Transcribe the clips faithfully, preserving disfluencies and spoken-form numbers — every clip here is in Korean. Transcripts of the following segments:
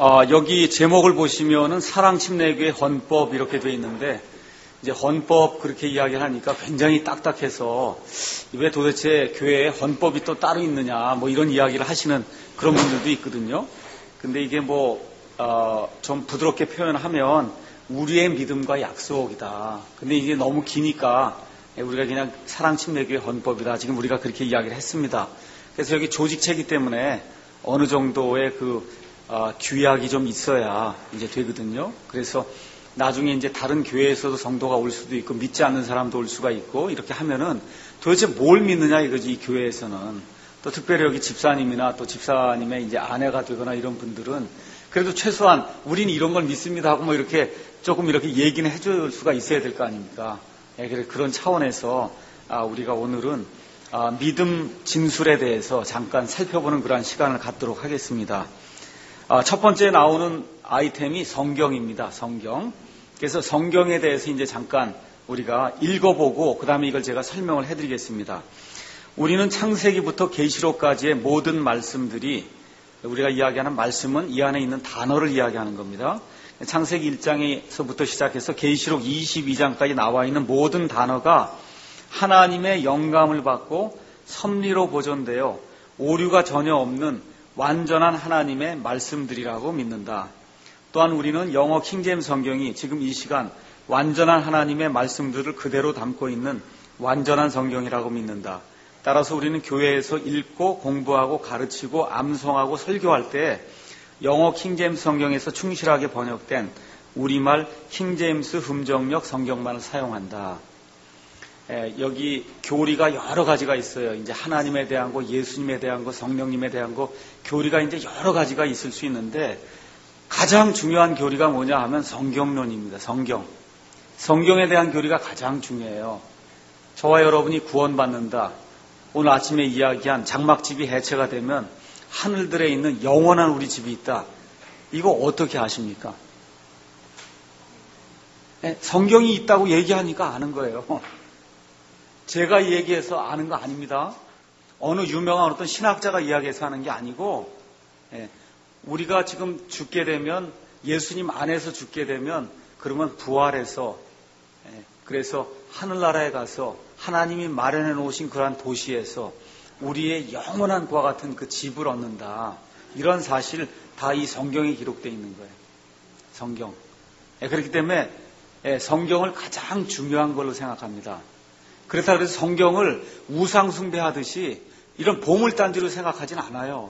아, 여기 제목을 보시면은 사랑침례교회 헌법 이렇게 돼 있는데, 이제 헌법 그렇게 이야기하니까 굉장히 딱딱해서 왜 도대체 교회에 헌법이 또 따로 있느냐 뭐 이런 이야기를 하시는 그런 분들도 있거든요. 근데 이게 뭐, 어, 좀 부드럽게 표현하면 우리의 믿음과 약속이다. 근데 이게 너무 기니까 우리가 그냥 사랑침례교회 헌법이다. 지금 우리가 그렇게 이야기를 했습니다. 그래서 여기 조직체이기 때문에 어느 정도의 그 어, 규약이 좀 있어야 이제 되거든요. 그래서 나중에 이제 다른 교회에서도 성도가 올 수도 있고 믿지 않는 사람도 올 수가 있고 이렇게 하면은 도대체 뭘 믿느냐 이거지, 이 교회에서는. 또 특별히 여기 집사님이나 또 집사님의 이제 아내가 되거나 이런 분들은 그래도 최소한 우리는 이런 걸 믿습니다 하고 뭐 이렇게 조금 이렇게 얘기는 해줄 수가 있어야 될 거 아닙니까? 예, 그래서 그런 차원에서 아, 우리가 오늘은 아, 믿음 진술에 대해서 잠깐 살펴보는 그러한 시간을 갖도록 하겠습니다. 아, 첫 번째 나오는 아이템이 성경입니다. 성경. 그래서 성경에 대해서 이제 잠깐 우리가 읽어보고 그 다음에 이걸 제가 설명을 해드리겠습니다. 우리는 창세기부터 계시록까지의 모든 말씀들이, 우리가 이야기하는 말씀은 이 안에 있는 단어를 이야기하는 겁니다. 창세기 일 장에서부터 시작해서 계시록 이십이 장까지 나와 있는 모든 단어가 하나님의 영감을 받고 섭리로 보존되어 오류가 전혀 없는 완전한 하나님의 말씀들이라고 믿는다. 또한 우리는 영어 킹제임스 성경이 지금 이 시간 완전한 하나님의 말씀들을 그대로 담고 있는 완전한 성경이라고 믿는다. 따라서 우리는 교회에서 읽고 공부하고 가르치고 암송하고 설교할 때 영어 킹제임스 성경에서 충실하게 번역된 우리말 킹제임스 흠정역 성경만을 사용한다. 에, 여기 교리가 여러 가지가 있어요. 이제 하나님에 대한 거, 예수님에 대한 거, 성령님에 대한 거, 교리가 이제 여러 가지가 있을 수 있는데 가장 중요한 교리가 뭐냐 하면 성경론입니다. 성경. 성경에 대한 교리가 가장 중요해요. 저와 여러분이 구원받는다. 오늘 아침에 이야기한 장막집이 해체가 되면 하늘들에 있는 영원한 우리 집이 있다. 이거 어떻게 아십니까? 에, 성경이 있다고 얘기하니까 아는 거예요. 제가 얘기해서 아는 거 아닙니다. 어느 유명한 어떤 신학자가 이야기해서 하는 게 아니고, 예, 우리가 지금 죽게 되면, 예수님 안에서 죽게 되면, 그러면 부활해서, 예, 그래서 하늘나라에 가서 하나님이 마련해 놓으신 그러한 도시에서 우리의 영원한 그와 같은 그 집을 얻는다. 이런 사실 다 이 성경에 기록되어 있는 거예요. 성경. 예, 그렇기 때문에 예, 성경을 가장 중요한 걸로 생각합니다. 그렇다고 해서 성경을 우상숭배하듯이 이런 보물단지로 생각하진 않아요.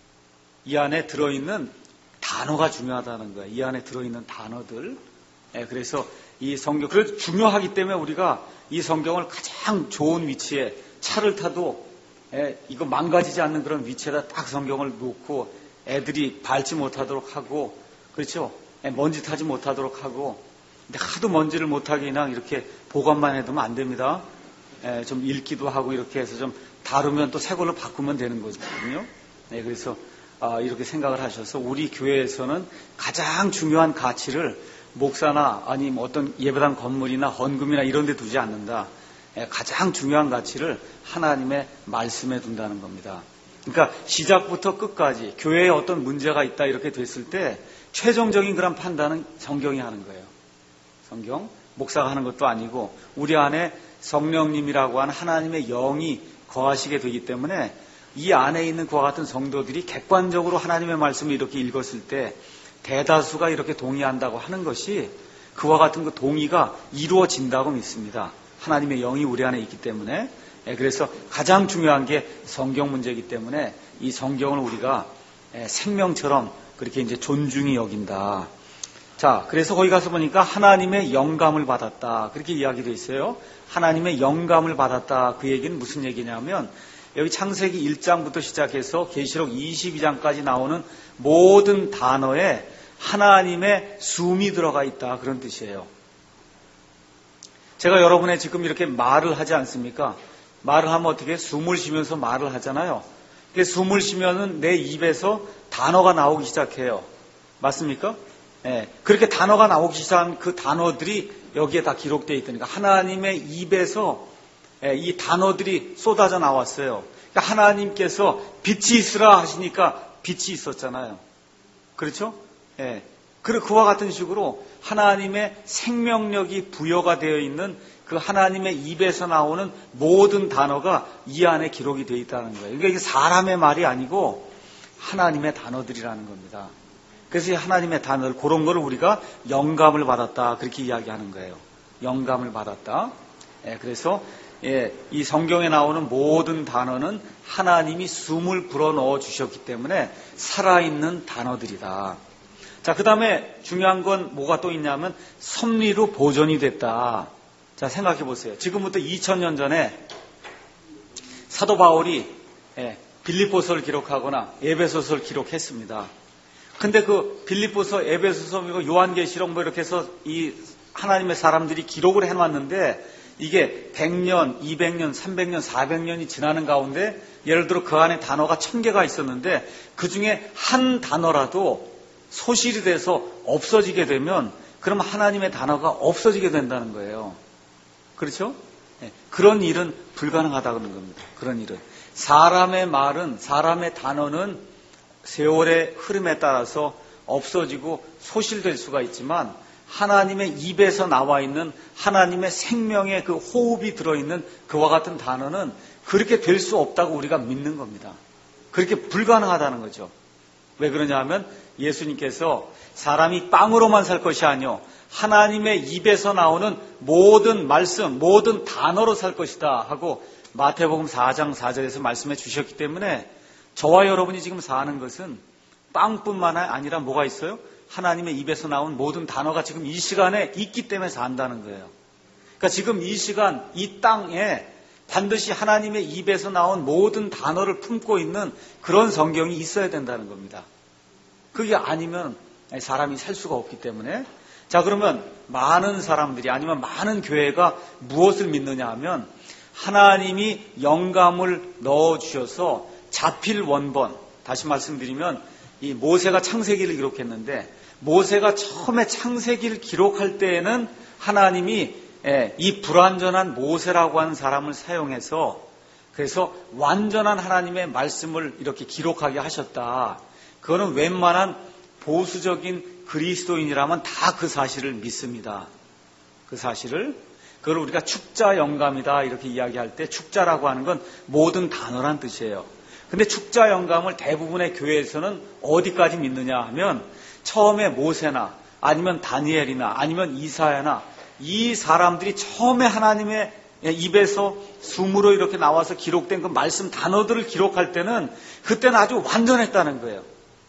이 안에 들어있는 단어가 중요하다는 거예요. 이 안에 들어있는 단어들. 예, 그래서 이 성경, 그래서 중요하기 때문에 우리가 이 성경을 가장 좋은 위치에 차를 타도 예, 이거 망가지지 않는 그런 위치에다 딱 성경을 놓고 애들이 밟지 못하도록 하고, 그렇죠? 예, 먼지 타지 못하도록 하고, 근데 하도 먼지를 못하게 그냥 이렇게 보관만 해두면 안 됩니다. 예, 좀 읽기도 하고 이렇게 해서 좀 다루면 또 새 걸로 바꾸면 되는 거거든요. 네, 그래서 아, 이렇게 생각을 하셔서 우리 교회에서는 가장 중요한 가치를 목사나 아니면 어떤 예배당 건물이나 헌금이나 이런 데 두지 않는다. 예, 가장 중요한 가치를 하나님의 말씀에 둔다는 겁니다. 그러니까 시작부터 끝까지 교회에 어떤 문제가 있다 이렇게 됐을 때 최종적인 그런 판단은 성경이 하는 거예요. 성경. 목사가 하는 것도 아니고 우리 안에 성령님이라고 하는 하나님의 영이 거하시게 되기 때문에 이 안에 있는 그와 같은 성도들이 객관적으로 하나님의 말씀을 이렇게 읽었을 때 대다수가 이렇게 동의한다고 하는 것이 그와 같은 그 동의가 이루어진다고 믿습니다. 하나님의 영이 우리 안에 있기 때문에. 그래서 가장 중요한 게 성경 문제이기 때문에 이 성경을 우리가 생명처럼 그렇게 이제 존중히 여긴다. 자, 그래서 거기 가서 보니까 하나님의 영감을 받았다. 그렇게 이야기되어 있어요. 하나님의 영감을 받았다. 그 얘기는 무슨 얘기냐면 여기 창세기 일 장부터 시작해서 계시록 이십이 장까지 나오는 모든 단어에 하나님의 숨이 들어가 있다. 그런 뜻이에요. 제가 여러분의 지금 이렇게 말을 하지 않습니까? 말을 하면 어떻게 숨을 쉬면서 말을 하잖아요. 숨을 쉬면은 내 입에서 단어가 나오기 시작해요. 맞습니까? 예, 그렇게 단어가 나오기 시작한 그 단어들이 여기에 다 기록되어 있다니까. 하나님의 입에서 예, 이 단어들이 쏟아져 나왔어요. 그러니까 하나님께서 빛이 있으라 하시니까 빛이 있었잖아요. 그렇죠? 예. 그리고 그와 같은 식으로 하나님의 생명력이 부여가 되어 있는 그 하나님의 입에서 나오는 모든 단어가 이 안에 기록이 되어 있다는 거예요. 그러니까 이게 사람의 말이 아니고 하나님의 단어들이라는 겁니다. 그래서 이 하나님의 단어들, 그런 거를 우리가 영감을 받았다, 그렇게 이야기하는 거예요. 영감을 받았다. 예, 그래서 예, 이 성경에 나오는 모든 단어는 하나님이 숨을 불어넣어 주셨기 때문에 살아있는 단어들이다. 자, 그 다음에 중요한 건 뭐가 또 있냐면 섭리로 보존이 됐다. 자, 생각해 보세요. 지금부터 이천 년 전에 사도 바울이 예, 빌립보서를 기록하거나 에베소서를 기록했습니다. 근데 그 빌립보서, 에베소서, 요한계시록 뭐 이렇게 해서 이 하나님의 사람들이 기록을 해놨는데 이게 백 년, 이백 년, 삼백 년, 사백 년이 지나는 가운데 예를 들어 그 안에 단어가 천 개가 있었는데 그 중에 한 단어라도 소실이 돼서 없어지게 되면 그럼 하나님의 단어가 없어지게 된다는 거예요. 그렇죠? 네. 그런 일은 불가능하다는 겁니다. 그런 일은. 사람의 말은, 사람의 단어는 세월의 흐름에 따라서 없어지고 소실될 수가 있지만 하나님의 입에서 나와 있는 하나님의 생명의 그 호흡이 들어있는 그와 같은 단어는 그렇게 될 수 없다고 우리가 믿는 겁니다. 그렇게 불가능하다는 거죠. 왜 그러냐 하면 예수님께서 사람이 빵으로만 살 것이 아니요 하나님의 입에서 나오는 모든 말씀, 모든 단어로 살 것이다 하고 마태복음 사 장 사 절에서 말씀해 주셨기 때문에 저와 여러분이 지금 사는 것은 빵뿐만 아니라 뭐가 있어요? 하나님의 입에서 나온 모든 단어가 지금 이 시간에 있기 때문에 산다는 거예요. 그러니까 지금 이 시간, 이 땅에 반드시 하나님의 입에서 나온 모든 단어를 품고 있는 그런 성경이 있어야 된다는 겁니다. 그게 아니면 사람이 살 수가 없기 때문에. 자, 그러면 많은 사람들이 아니면 많은 교회가 무엇을 믿느냐 하면 하나님이 영감을 넣어주셔서 자필 원본, 다시 말씀드리면 이 모세가 창세기를 기록했는데 모세가 처음에 창세기를 기록할 때에는 하나님이 이 불완전한 모세라고 하는 사람을 사용해서 그래서 완전한 하나님의 말씀을 이렇게 기록하게 하셨다. 그거는 웬만한 보수적인 그리스도인이라면 다 그 사실을 믿습니다. 그 사실을. 그걸 우리가 축자 영감이다 이렇게 이야기할 때 축자라고 하는 건 모든 단어란 뜻이에요. 근데 축자 영감을 대부분의 교회에서는 어디까지 믿느냐 하면 처음에 모세나 아니면 다니엘이나 아니면 이사야나 이 사람들이 처음에 하나님의 입에서 숨으로 이렇게 나와서 기록된 그 말씀 단어들을 기록할 때는 그때는 아주 완전했다는 거예요.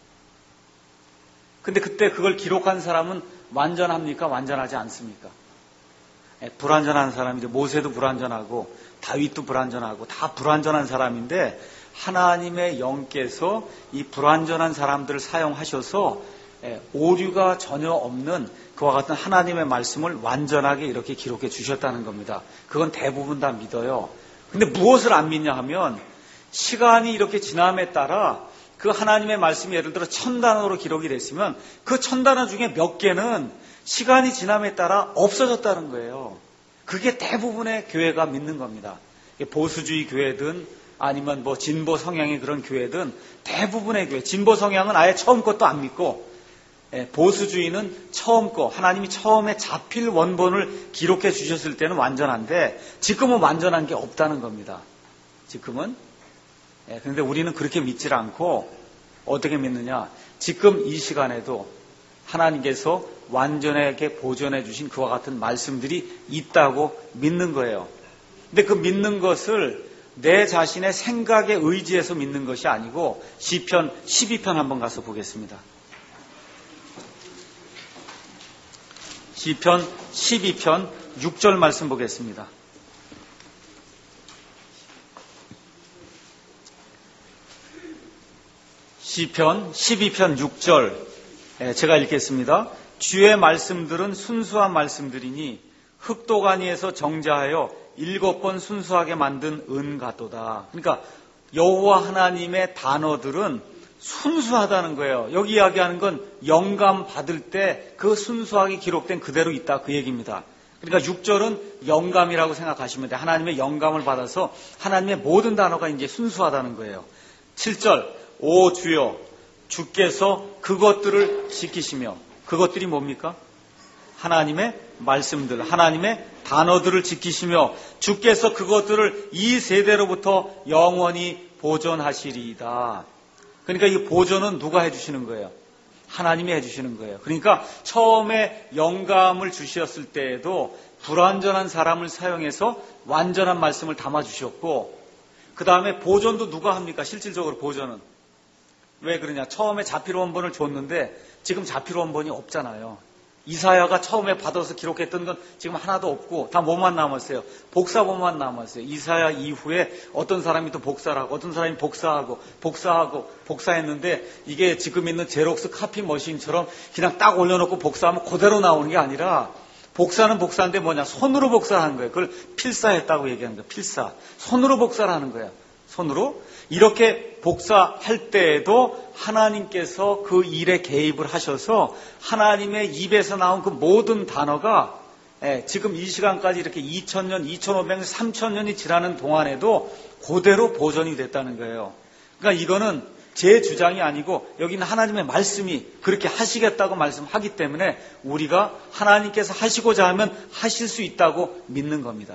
근데 그때 그걸 기록한 사람은 완전합니까? 완전하지 않습니까? 불완전한 사람인데 모세도 불완전하고 다윗도 불완전하고 다 불완전한 사람인데 하나님의 영께서 이 불완전한 사람들을 사용하셔서 오류가 전혀 없는 그와 같은 하나님의 말씀을 완전하게 이렇게 기록해 주셨다는 겁니다. 그건 대부분 다 믿어요. 근데 무엇을 안 믿냐 하면 시간이 이렇게 지남에 따라 그 하나님의 말씀이 예를 들어 천 단어로 기록이 됐으면 그 천 단어 중에 몇 개는 시간이 지남에 따라 없어졌다는 거예요. 그게 대부분의 교회가 믿는 겁니다. 보수주의 교회든 아니면 뭐 진보 성향의 그런 교회든 대부분의 교회, 진보 성향은 아예 처음 것도 안 믿고 보수주의는 처음 거, 하나님이 처음에 자필 원본을 기록해 주셨을 때는 완전한데 지금은 완전한 게 없다는 겁니다. 지금은. 그런데 우리는 그렇게 믿질 않고 어떻게 믿느냐? 지금 이 시간에도 하나님께서 완전하게 보존해 주신 그와 같은 말씀들이 있다고 믿는 거예요. 근데 그 믿는 것을 내 자신의 생각에 의지해서 믿는 것이 아니고 시편 십이 편 한번 가서 보겠습니다. 시편 십이 편 육 절 말씀 보겠습니다. 시편 십이 편 육 절 제가 읽겠습니다. 주의 말씀들은 순수한 말씀들이니 흑도가니에서 정자하여 일곱 번 순수하게 만든 은 같도다. 그러니까 여호와 하나님의 단어들은 순수하다는 거예요. 여기 이야기하는 건 영감 받을 때 그 순수하게 기록된 그대로 있다 그 얘기입니다. 그러니까 육 절은 영감이라고 생각하시면 돼요. 하나님의 영감을 받아서 하나님의 모든 단어가 이제 순수하다는 거예요. 칠 절 오 주여 주께서 그것들을 지키시며, 그것들이 뭡니까? 하나님의 말씀들, 하나님의 단어들을 지키시며 주께서 그것들을 이 세대로부터 영원히 보존하시리이다. 그러니까 이 보존은 누가 해주시는 거예요? 하나님이 해주시는 거예요. 그러니까 처음에 영감을 주셨을 때에도 불완전한 사람을 사용해서 완전한 말씀을 담아주셨고, 그 다음에 보존도 누가 합니까? 실질적으로 보존은. 왜 그러냐? 처음에 자필 원본을 줬는데 지금 자필 원본이 없잖아요. 이사야가 처음에 받아서 기록했던 건 지금 하나도 없고 다 뭐만 남았어요? 복사본만 남았어요. 이사야 이후에 어떤 사람이 또 복사를 하고 어떤 사람이 복사하고 복사하고 복사했는데 이게 지금 있는 제록스 카피 머신처럼 그냥 딱 올려놓고 복사하면 그대로 나오는 게 아니라, 복사는 복사인데 뭐냐? 손으로 복사하는 거예요. 그걸 필사했다고 얘기하는 거예요. 필사. 손으로 복사를 하는 거예요. 손으로. 이렇게 복사할 때에도 하나님께서 그 일에 개입을 하셔서 하나님의 입에서 나온 그 모든 단어가 예, 지금 이 시간까지 이렇게 이천 년, 이천오백 년, 삼천 년이 지나는 동안에도 그대로 보존이 됐다는 거예요. 그러니까 이거는 제 주장이 아니고 여기는 하나님의 말씀이 그렇게 하시겠다고 말씀하기 때문에 우리가 하나님께서 하시고자 하면 하실 수 있다고 믿는 겁니다.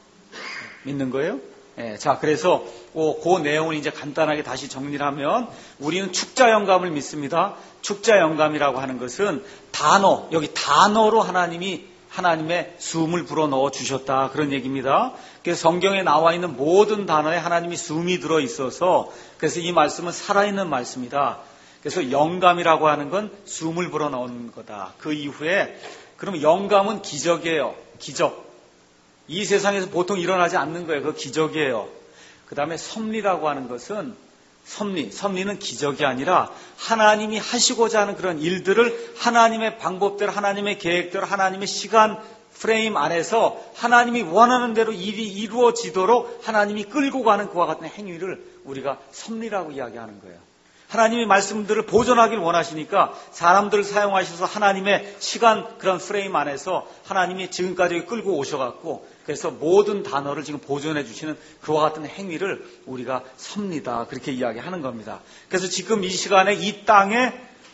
믿는 거예요? 예, 자, 그래서 그, 그 내용을 이제 간단하게 다시 정리를 하면 우리는 축자 영감을 믿습니다. 축자 영감이라고 하는 것은 단어, 여기 단어로 하나님이 하나님의 숨을 불어 넣어 주셨다, 그런 얘기입니다. 그래서 성경에 나와 있는 모든 단어에 하나님이 숨이 들어 있어서 그래서 이 말씀은 살아있는 말씀이다. 그래서 영감이라고 하는 건 숨을 불어 넣은 거다. 그 이후에 그러면 영감은 기적이에요. 기적. 이 세상에서 보통 일어나지 않는 거예요. 그거 기적이에요. 그 다음에 섭리라고 하는 것은 섭리, 섭리는 기적이 아니라 하나님이 하시고자 하는 그런 일들을 하나님의 방법대로, 하나님의 계획대로, 하나님의 시간 프레임 안에서 하나님이 원하는 대로 일이 이루어지도록 하나님이 끌고 가는 그와 같은 행위를 우리가 섭리라고 이야기하는 거예요. 하나님이 말씀들을 보존하길 원하시니까 사람들을 사용하셔서 하나님의 시간 그런 프레임 안에서 하나님이 지금까지 끌고 오셔갖고 그래서 모든 단어를 지금 보존해 주시는 그와 같은 행위를 우리가 섭니다. 그렇게 이야기하는 겁니다. 그래서 지금 이 시간에 이 땅에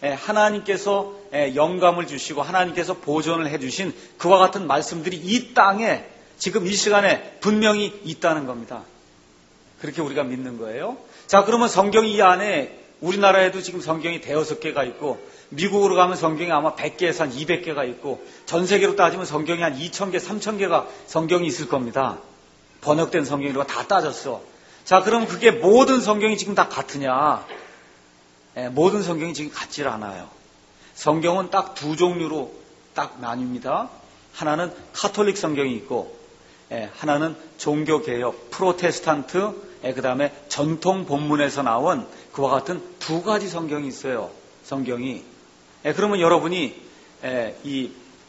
하나님께서 영감을 주시고 하나님께서 보존을 해 주신 그와 같은 말씀들이 이 땅에 지금 이 시간에 분명히 있다는 겁니다. 그렇게 우리가 믿는 거예요. 자, 그러면 성경이 이 안에 우리나라에도 지금 성경이 대여섯 개가 있고 미국으로 가면 성경이 아마 백 개에서 한 이백 개가 있고 전 세계로 따지면 성경이 한 이천 개, 삼천 개가 성경이 있을 겁니다. 번역된 성경이라고 다 따졌어. 자, 그럼 그게 모든 성경이 지금 다 같으냐? 예, 모든 성경이 지금 같질 않아요. 성경은 딱 두 종류로 딱 나뉩니다. 하나는 카톨릭 성경이 있고 예, 하나는 종교개혁, 프로테스탄트, 예, 그 다음에 전통 본문에서 나온 그와 같은 두 가지 성경이 있어요. 성경이. 예, 그러면 여러분이 예, 이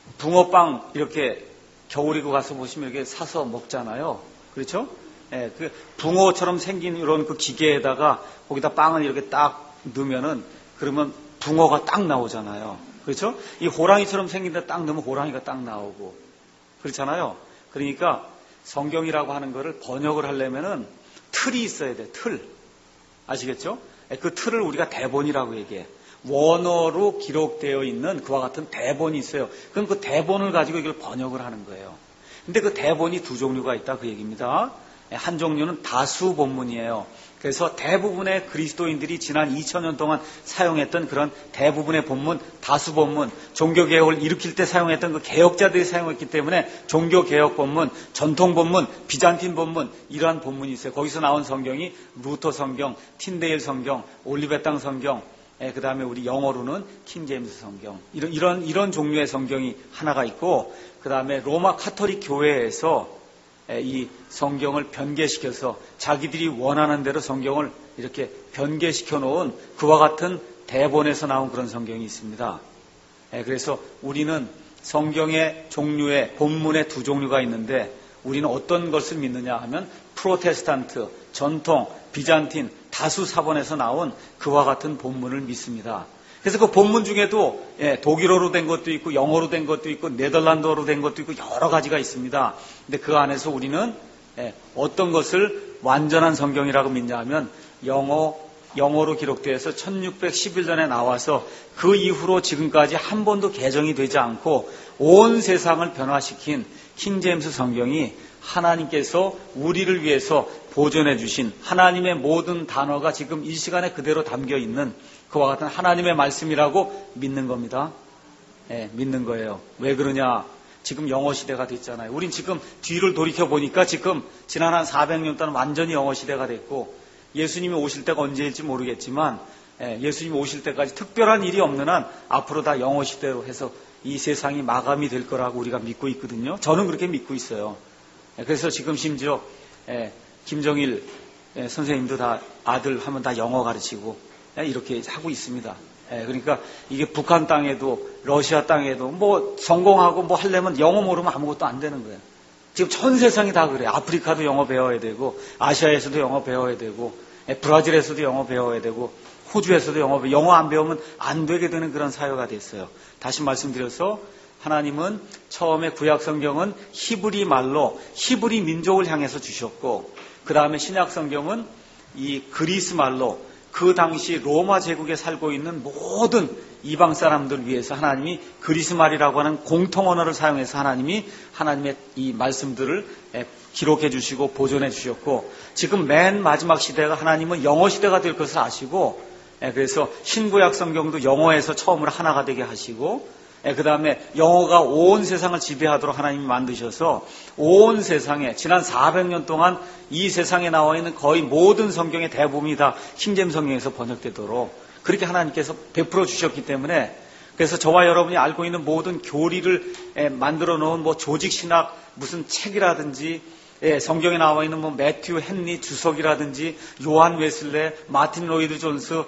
붕어빵 이렇게 겨울이고 가서 보시면 이렇게 사서 먹잖아요. 그렇죠? 예, 그 붕어처럼 생긴 이런 그 기계에다가 거기다 빵을 이렇게 딱 넣으면은 그러면 붕어가 딱 나오잖아요. 그렇죠? 이 호랑이처럼 생긴 데 딱 넣으면 호랑이가 딱 나오고 그렇잖아요. 그러니까 성경이라고 하는 거를 번역을 하려면은 틀이 있어야 돼. 틀. 아시겠죠? 그 틀을 우리가 대본이라고 얘기해. 원어로 기록되어 있는 그와 같은 대본이 있어요. 그럼 그 대본을 가지고 이걸 번역을 하는 거예요. 근데 그 대본이 두 종류가 있다, 그 얘기입니다. 한 종류는 다수 본문이에요. 그래서 대부분의 그리스도인들이 지난 이천 년 동안 사용했던 그런 대부분의 본문, 다수 본문, 종교개혁을 일으킬 때 사용했던 그 개혁자들이 사용했기 때문에 종교개혁 본문, 전통 본문, 비잔틴 본문, 이러한 본문이 있어요. 거기서 나온 성경이 루터 성경, 틴데일 성경, 올리베땅 성경, 그 다음에 우리 영어로는 킹제임스 성경, 이런, 이런, 이런 종류의 성경이 하나가 있고, 그 다음에 로마 카톨릭 교회에서 이 성경을 변개시켜서 자기들이 원하는 대로 성경을 이렇게 변개시켜 놓은 그와 같은 대본에서 나온 그런 성경이 있습니다. 그래서 우리는 성경의 종류의 본문의 두 종류가 있는데 우리는 어떤 것을 믿느냐 하면 프로테스탄트, 전통, 비잔틴, 다수 사본에서 나온 그와 같은 본문을 믿습니다. 그래서 그 본문 중에도 예, 독일어로 된 것도 있고 영어로 된 것도 있고 네덜란드어로 된 것도 있고 여러 가지가 있습니다. 근데 그 안에서 우리는 예, 어떤 것을 완전한 성경이라고 믿냐 하면 영어, 영어로 기록되어서 천육백십일 년에 나와서 그 이후로 지금까지 한 번도 개정이 되지 않고 온 세상을 변화시킨 킹제임스 성경이 하나님께서 우리를 위해서 보존해 주신 하나님의 모든 단어가 지금 이 시간에 그대로 담겨 있는 그와 같은 하나님의 말씀이라고 믿는 겁니다. 예, 믿는 거예요. 왜 그러냐? 지금 영어 시대가 됐잖아요. 우린 지금 뒤를 돌이켜 보니까 지금 지난 한 사백 년 동안 완전히 영어 시대가 됐고 예수님이 오실 때가 언제일지 모르겠지만 예, 예수님이 오실 때까지 특별한 일이 없는 한 앞으로 다 영어 시대로 해서 이 세상이 마감이 될 거라고 우리가 믿고 있거든요. 저는 그렇게 믿고 있어요. 예, 그래서 지금 심지어 예, 김정일 예, 선생님도 다 아들 하면 다 영어 가르치고 예, 이렇게 하고 있습니다. 예, 그러니까 이게 북한 땅에도 러시아 땅에도 뭐 성공하고 뭐 하려면 영어 모르면 아무것도 안 되는 거예요. 지금 전 세상이 다 그래요. 아프리카도 영어 배워야 되고 아시아에서도 영어 배워야 되고 예, 브라질에서도 영어 배워야 되고 호주에서도 영어 배워 영어 안 배우면 안 되게 되는 그런 사회가 됐어요. 다시 말씀드려서 하나님은 처음에 구약 성경은 히브리 말로 히브리 민족을 향해서 주셨고 그 다음에 신약 성경은 이 그리스 말로 그 당시 로마 제국에 살고 있는 모든 이방 사람들 위해서 하나님이 그리스 말이라고 하는 공통 언어를 사용해서 하나님이 하나님의 이 말씀들을 기록해 주시고 보존해 주셨고 지금 맨 마지막 시대가 하나님은 영어 시대가 될 것을 아시고 그래서 신구약 성경도 영어에서 처음으로 하나가 되게 하시고 그 다음에 영어가 온 세상을 지배하도록 하나님이 만드셔서 온 세상에 지난 사백 년 동안 이 세상에 나와 있는 거의 모든 성경의 대부분이 다 킹제임스 성경에서 번역되도록 그렇게 하나님께서 베풀어 주셨기 때문에 그래서 저와 여러분이 알고 있는 모든 교리를 만들어 놓은 뭐 조직신학 무슨 책이라든지 성경에 나와 있는 뭐 매튜 헨리 주석이라든지 요한 웨슬레, 마틴 로이드 존스,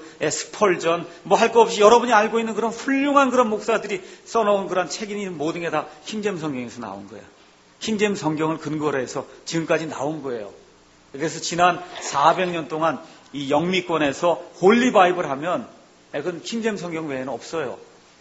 스펄전 뭐 할 거 없이 여러분이 알고 있는 그런 훌륭한 그런 목사들이 써놓은 그런 책이 모든 게 다 킹제임스 성경에서 나온 거예요. 킹제임스 성경을 근거로 해서 지금까지 나온 거예요. 그래서 지난 사백 년 동안 이 영미권에서 홀리 바이블 하면 그건 킹제임스 성경 외에는 없어요.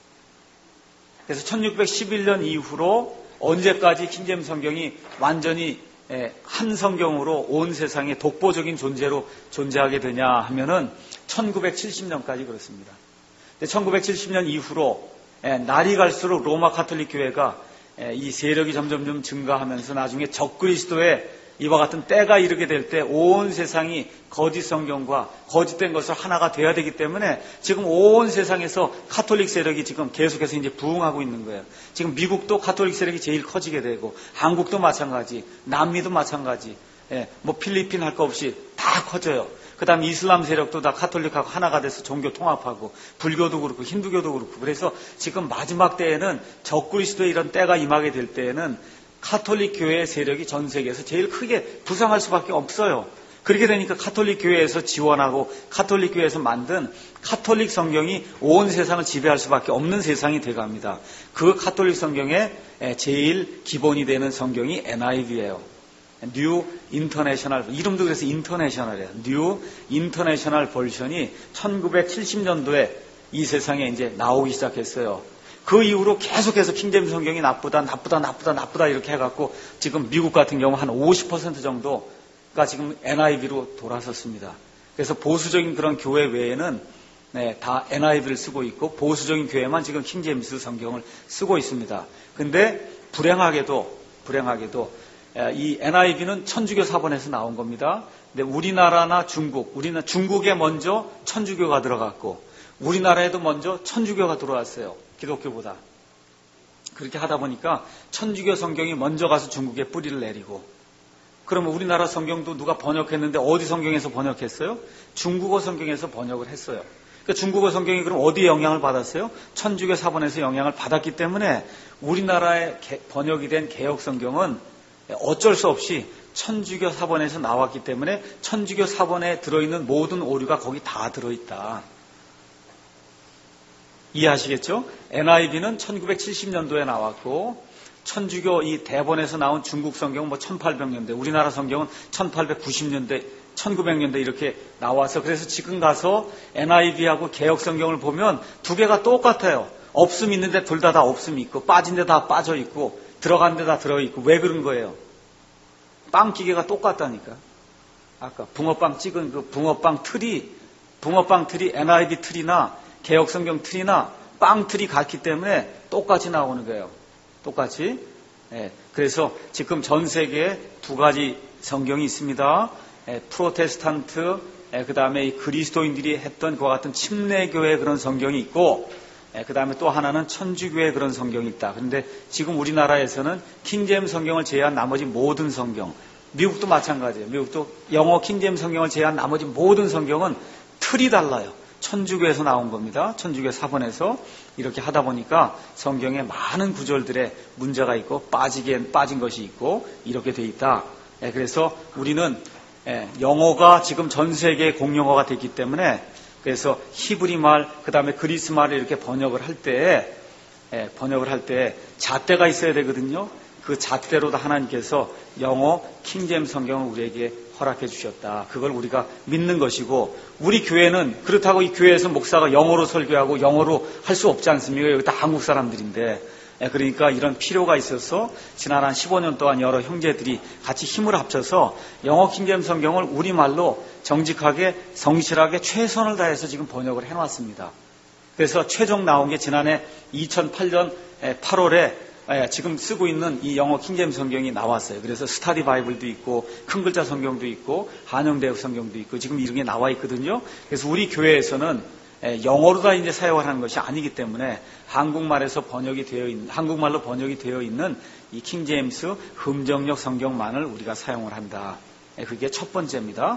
그래서 천육백십일 년 이후로 언제까지 킹제임스 성경이 완전히 한 성경으로 온 세상에 독보적인 존재로 존재하게 되냐 하면은 천구백칠십 년까지 그렇습니다. 천구백칠십 년 이후로 날이 갈수록 로마 가톨릭 교회가 이 세력이 점점 좀 증가하면서 나중에 적그리스도의 이와 같은 때가 이르게 될 때 온 세상이 거짓 성경과 거짓된 것을 하나가 돼야 되기 때문에 지금 온 세상에서 가톨릭 세력이 지금 계속해서 이제 부흥하고 있는 거예요. 지금 미국도 가톨릭 세력이 제일 커지게 되고 한국도 마찬가지, 남미도 마찬가지, 예, 뭐 필리핀 할 거 없이 다 커져요. 그 다음 이슬람 세력도 다 가톨릭하고 하나가 돼서 종교 통합하고 불교도 그렇고 힌두교도 그렇고 그래서 지금 마지막 때에는 적그리스도의 이런 때가 임하게 될 때에는 가톨릭 교회의 세력이 전 세계에서 제일 크게 부상할 수밖에 없어요. 그렇게 되니까 가톨릭 교회에서 지원하고 가톨릭 교회에서 만든 가톨릭 성경이 온 세상을 지배할 수밖에 없는 세상이 돼갑니다. 그 가톨릭 성경의 제일 기본이 되는 성경이 엔아이브이예요. New International, 이름도 그래서 인터내셔널이에요. New International 버전이 천구백칠십 년도에 이 세상에 이제 나오기 시작했어요. 그 이후로 계속해서 킹제임스 성경이 나쁘다, 나쁘다, 나쁘다, 나쁘다 이렇게 해갖고 지금 미국 같은 경우 한 오십 퍼센트 정도가 지금 엔아이브이로 돌아섰습니다. 그래서 보수적인 그런 교회 외에는 네, 다 엔아이브이를 쓰고 있고 보수적인 교회만 지금 킹제임스 성경을 쓰고 있습니다. 근데 불행하게도 불행하게도 이 엔아이브이는 천주교 사본에서 나온 겁니다. 근데 우리나라나 중국, 우리나라 중국에 먼저 천주교가 들어갔고 우리나라에도 먼저 천주교가 들어왔어요. 기독교보다. 그렇게 하다 보니까 천주교 성경이 먼저 가서 중국에 뿌리를 내리고 그러면 우리나라 성경도 누가 번역했는데 어디 성경에서 번역했어요? 중국어 성경에서 번역을 했어요. 그러니까 중국어 성경이 그럼 어디에 영향을 받았어요? 천주교 사본에서 영향을 받았기 때문에 우리나라에 번역이 된 개역 성경은 어쩔 수 없이 천주교 사본에서 나왔기 때문에 천주교 사본에 들어있는 모든 오류가 거기 다 들어있다. 이해하시겠죠? 엔아이브이는 천구백칠십 년도에 나왔고 천주교 이 대본에서 나온 중국 성경은 뭐 천팔백 년대, 우리나라 성경은 천팔백구십 년대, 천구백 년대 이렇게 나와서 그래서 지금 가서 엔아이브이하고 개역 성경을 보면 두 개가 똑같아요. 없음 있는데 둘 다 다 없음 있고 빠진 데 다 빠져 있고 들어간 데 다 들어 있고 왜 그런 거예요? 빵 기계가 똑같다니까. 아까 붕어빵 찍은 그 붕어빵 틀이 붕어빵 틀이 엔 아이 비 틀이나 개혁성경 틀이나 빵 틀이 같기 때문에 똑같이 나오는 거예요. 똑같이. 예, 그래서 지금 전 세계에 두 가지 성경이 있습니다. 예, 프로테스탄트, 예, 그 다음에 그리스도인들이 했던 그와 같은 침례교의 그런 성경이 있고, 예, 그 다음에 또 하나는 천주교의 그런 성경이 있다. 그런데 지금 우리나라에서는 킹제임스 성경을 제외한 나머지 모든 성경, 미국도 마찬가지예요. 미국도 영어 킹제임스 성경을 제외한 나머지 모든 성경은 틀이 달라요. 천주교에서 나온 겁니다. 천주교 사본에서 이렇게 하다 보니까 성경에 많은 구절들에 문제가 있고 빠지게 빠진 것이 있고 이렇게 돼 있다. 예, 그래서 우리는 예, 영어가 지금 전 세계 공용어가 됐기 때문에 그래서 히브리 말, 그 다음에 그리스 말을 이렇게 번역을 할 때, 예, 번역을 할 때 잣대가 있어야 되거든요. 그 잣대로도 하나님께서 영어 킹제임스 성경을 우리에게 허락해 주셨다. 그걸 우리가 믿는 것이고, 우리 교회는 그렇다고 이 교회에서 목사가 영어로 설교하고 영어로 할 수 없지 않습니까? 여기 다 한국 사람들인데. 예, 그러니까 이런 필요가 있어서 지난 한 십오 년 동안 여러 형제들이 같이 힘을 합쳐서 영어 킹제임스 성경을 우리말로 정직하게 성실하게 최선을 다해서 지금 번역을 해놨습니다. 그래서 최종 나온 게 지난해 이천팔 년 팔월에 지금 쓰고 있는 이 영어 킹제임스 성경이 나왔어요. 그래서 스타디 바이블도 있고 큰 글자 성경도 있고 한영대역 성경도 있고 지금 이런 게 나와 있거든요. 그래서 우리 교회에서는 영어로 다 이제 사용을 하는 것이 아니기 때문에 한국말에서 번역이 되어 있는, 한국말로 번역이 되어 있는 이 킹제임스 흠정역 성경만을 우리가 사용을 한다. 그게 첫 번째입니다.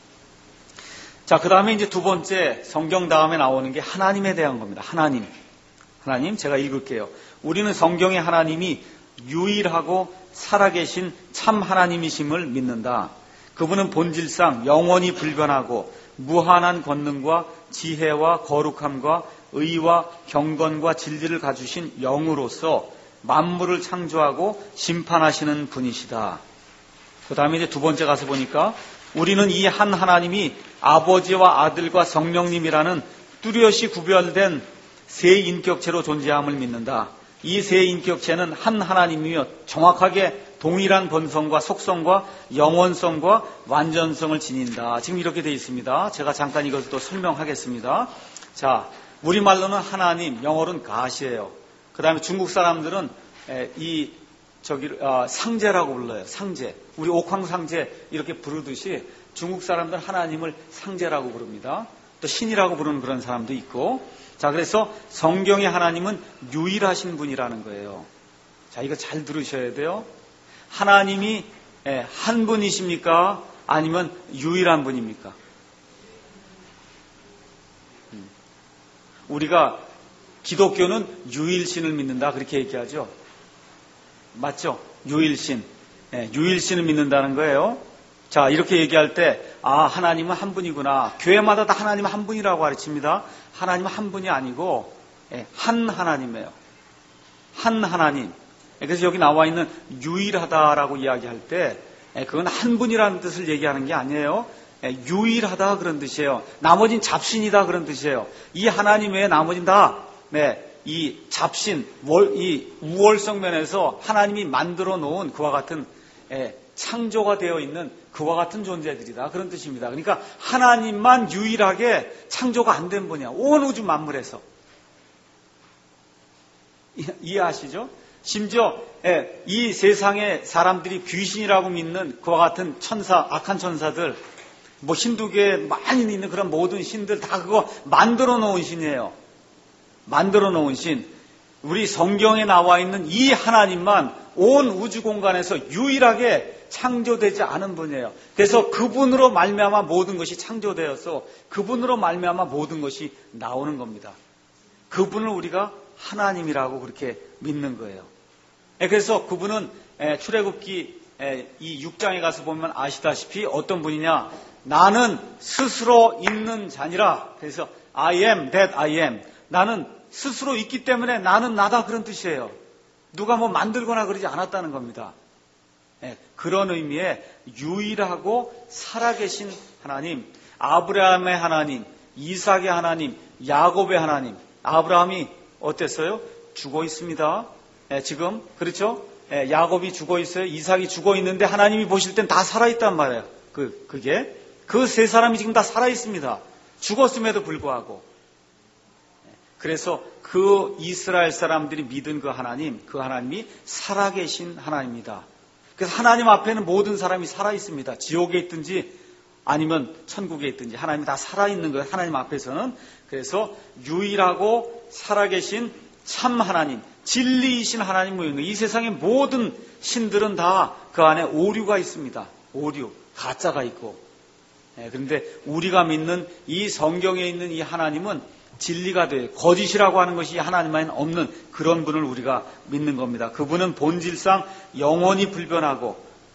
자, 그 다음에 이제 두 번째 성경 다음에 나오는 게 하나님에 대한 겁니다. 하나님. 하나님, 제가 읽을게요. 우리는 성경의 하나님이 유일하고 살아계신 참 하나님이심을 믿는다. 그분은 본질상 영원히 불변하고 무한한 권능과 지혜와 거룩함과 의와 경건과 진리를 가주신 영으로서 만물을 창조하고 심판하시는 분이시다. 그 다음에 이제 두 번째 가서 보니까 우리는 이 한 하나님이 아버지와 아들과 성령님이라는 뚜렷이 구별된 세 인격체로 존재함을 믿는다. 이 세 인격체는 한 하나님이며 정확하게 동일한 본성과 속성과 영원성과 완전성을 지닌다. 지금 이렇게 되어 있습니다. 제가 잠깐 이것도 설명하겠습니다. 자, 우리말로는 하나님, 영어로는 가시예요. 그 다음에 중국 사람들은 이 저기 아, 상제라고 불러요. 상제. 우리 옥황상제 이렇게 부르듯이 중국 사람들은 하나님을 상제라고 부릅니다. 또 신이라고 부르는 그런 사람도 있고. 자, 그래서 성경의 하나님은 유일하신 분이라는 거예요. 자, 이거 잘 들으셔야 돼요. 하나님이 한 분이십니까? 아니면 유일한 분입니까? 우리가 기독교는 유일신을 믿는다 그렇게 얘기하죠. 맞죠? 유일신. 네, 유일신을 믿는다는 거예요. 자, 이렇게 얘기할 때 아, 하나님은 한 분이구나. 교회마다 다 하나님은 한 분이라고 가르칩니다. 하나님은 한 분이 아니고 한 하나님이에요. 한 하나님. 그래서 여기 나와 있는 유일하다라고 이야기할 때 그건 한 분이라는 뜻을 얘기하는 게 아니에요. 유일하다 그런 뜻이에요. 나머진 잡신이다 그런 뜻이에요. 이 하나님 외에 나머진 다 네, 이 잡신, 월, 이 우월성 면에서 하나님이 만들어 놓은 그와 같은 예, 창조가 되어 있는 그와 같은 존재들이다 그런 뜻입니다. 그러니까 하나님만 유일하게 창조가 안 된 분이야. 온 우주 만물에서. 이해하시죠? 심지어 예, 이 세상에 사람들이 귀신이라고 믿는 그와 같은 천사, 악한 천사들, 뭐 힌두교에 많이 있는 그런 모든 신들 다 그거 만들어 놓은 신이에요. 만들어 놓은 신. 우리 성경에 나와 있는 이 하나님만 온 우주 공간에서 유일하게 창조되지 않은 분이에요. 그래서 그분으로 말미암아 모든 것이 창조되어서 그분으로 말미암아 모든 것이 나오는 겁니다. 그분을 우리가 하나님이라고 그렇게 믿는 거예요. 그래서 그분은 출애굽기 이 육 장에 가서 보면 아시다시피 어떤 분이냐? 나는 스스로 있는 자니라. 그래서 I am that I am. 나는 스스로 있기 때문에 나는 나다 그런 뜻이에요. 누가 뭐 만들거나 그러지 않았다는 겁니다. 네, 그런 의미의 유일하고 살아계신 하나님, 아브라함의 하나님, 이삭의 하나님, 야곱의 하나님. 아브라함이 어땠어요? 죽어 있습니다. 네, 지금 그렇죠? 네, 야곱이 죽어 있어요. 이삭이 죽어 있는데 하나님이 보실 땐 다 살아 있단 말이에요. 그 그게 그 세 사람이 지금 다 살아 있습니다. 죽었음에도 불구하고. 그래서 그 이스라엘 사람들이 믿은 그 하나님, 그 하나님이 살아계신 하나님입니다. 그래서 하나님 앞에는 모든 사람이 살아있습니다. 지옥에 있든지 아니면 천국에 있든지 하나님이 다 살아있는 거예요. 하나님 앞에서는. 그래서 유일하고 살아계신 참 하나님, 진리이신 하나님 모양이에요. 이 세상의 모든 신들은 다 그 안에 오류가 있습니다. 오류, 가짜가 있고. 그런데 우리가 믿는 이 성경에 있는 이 하나님은 진리가 돼요. 거짓이라고 하는 것이 하나님만은 없는 그런 분을 우리가 믿는 겁니다. 그분은 본질상 영원히 불변하고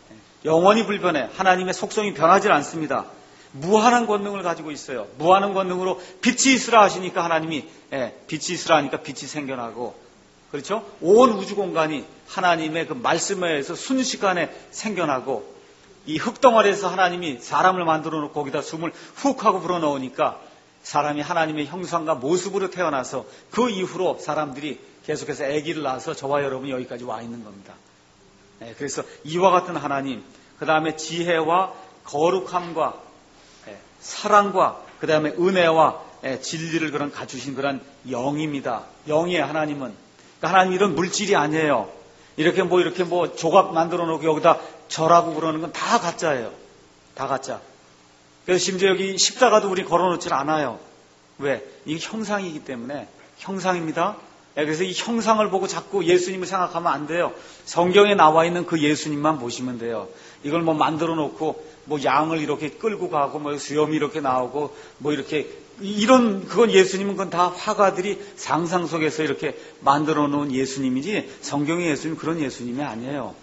영원히 불변해. 하나님의 속성이 변하지 않습니다. 무한한 권능을 가지고 있어요. 무한한 권능으로 빛이 있으라 하시니까 하나님이 예, 빛이 있으라 하니까 빛이 생겨나고, 그렇죠? 온 우주 공간이 하나님의 그 말씀에 의해서 순식간에 생겨나고, 이 흙덩어리에서 하나님이 사람을 만들어 놓고 거기다 숨을 훅 하고 불어넣으니까 사람이 하나님의 형상과 모습으로 태어나서 그 이후로 사람들이 계속해서 아기를 낳아서 저와 여러분이 여기까지 와 있는 겁니다. 예, 그래서 이와 같은 하나님, 그 다음에 지혜와 거룩함과 예, 사랑과 그 다음에 은혜와 예, 진리를 그런 갖추신 그런 영입니다. 영이에요. 하나님은. 그러니까 하나님 이런 물질이 아니에요. 이렇게 뭐 이렇게 뭐 조각 만들어 놓고 여기다 절하고 그러는 건 다 가짜예요. 다 가짜. 그래서 심지어 여기 십자가도 우리 걸어놓질 않아요. 왜? 이게 형상이기 때문에. 형상입니다. 그래서 이 형상을 보고 자꾸 예수님을 생각하면 안 돼요. 성경에 나와 있는 그 예수님만 보시면 돼요. 이걸 뭐 만들어 놓고 뭐 양을 이렇게 끌고 가고 뭐 수염이 이렇게 나오고 뭐 이렇게 이런 그건 예수님은 그건 다 화가들이 상상 속에서 이렇게 만들어 놓은 예수님이지 성경의 예수님 그런 예수님이 아니에요.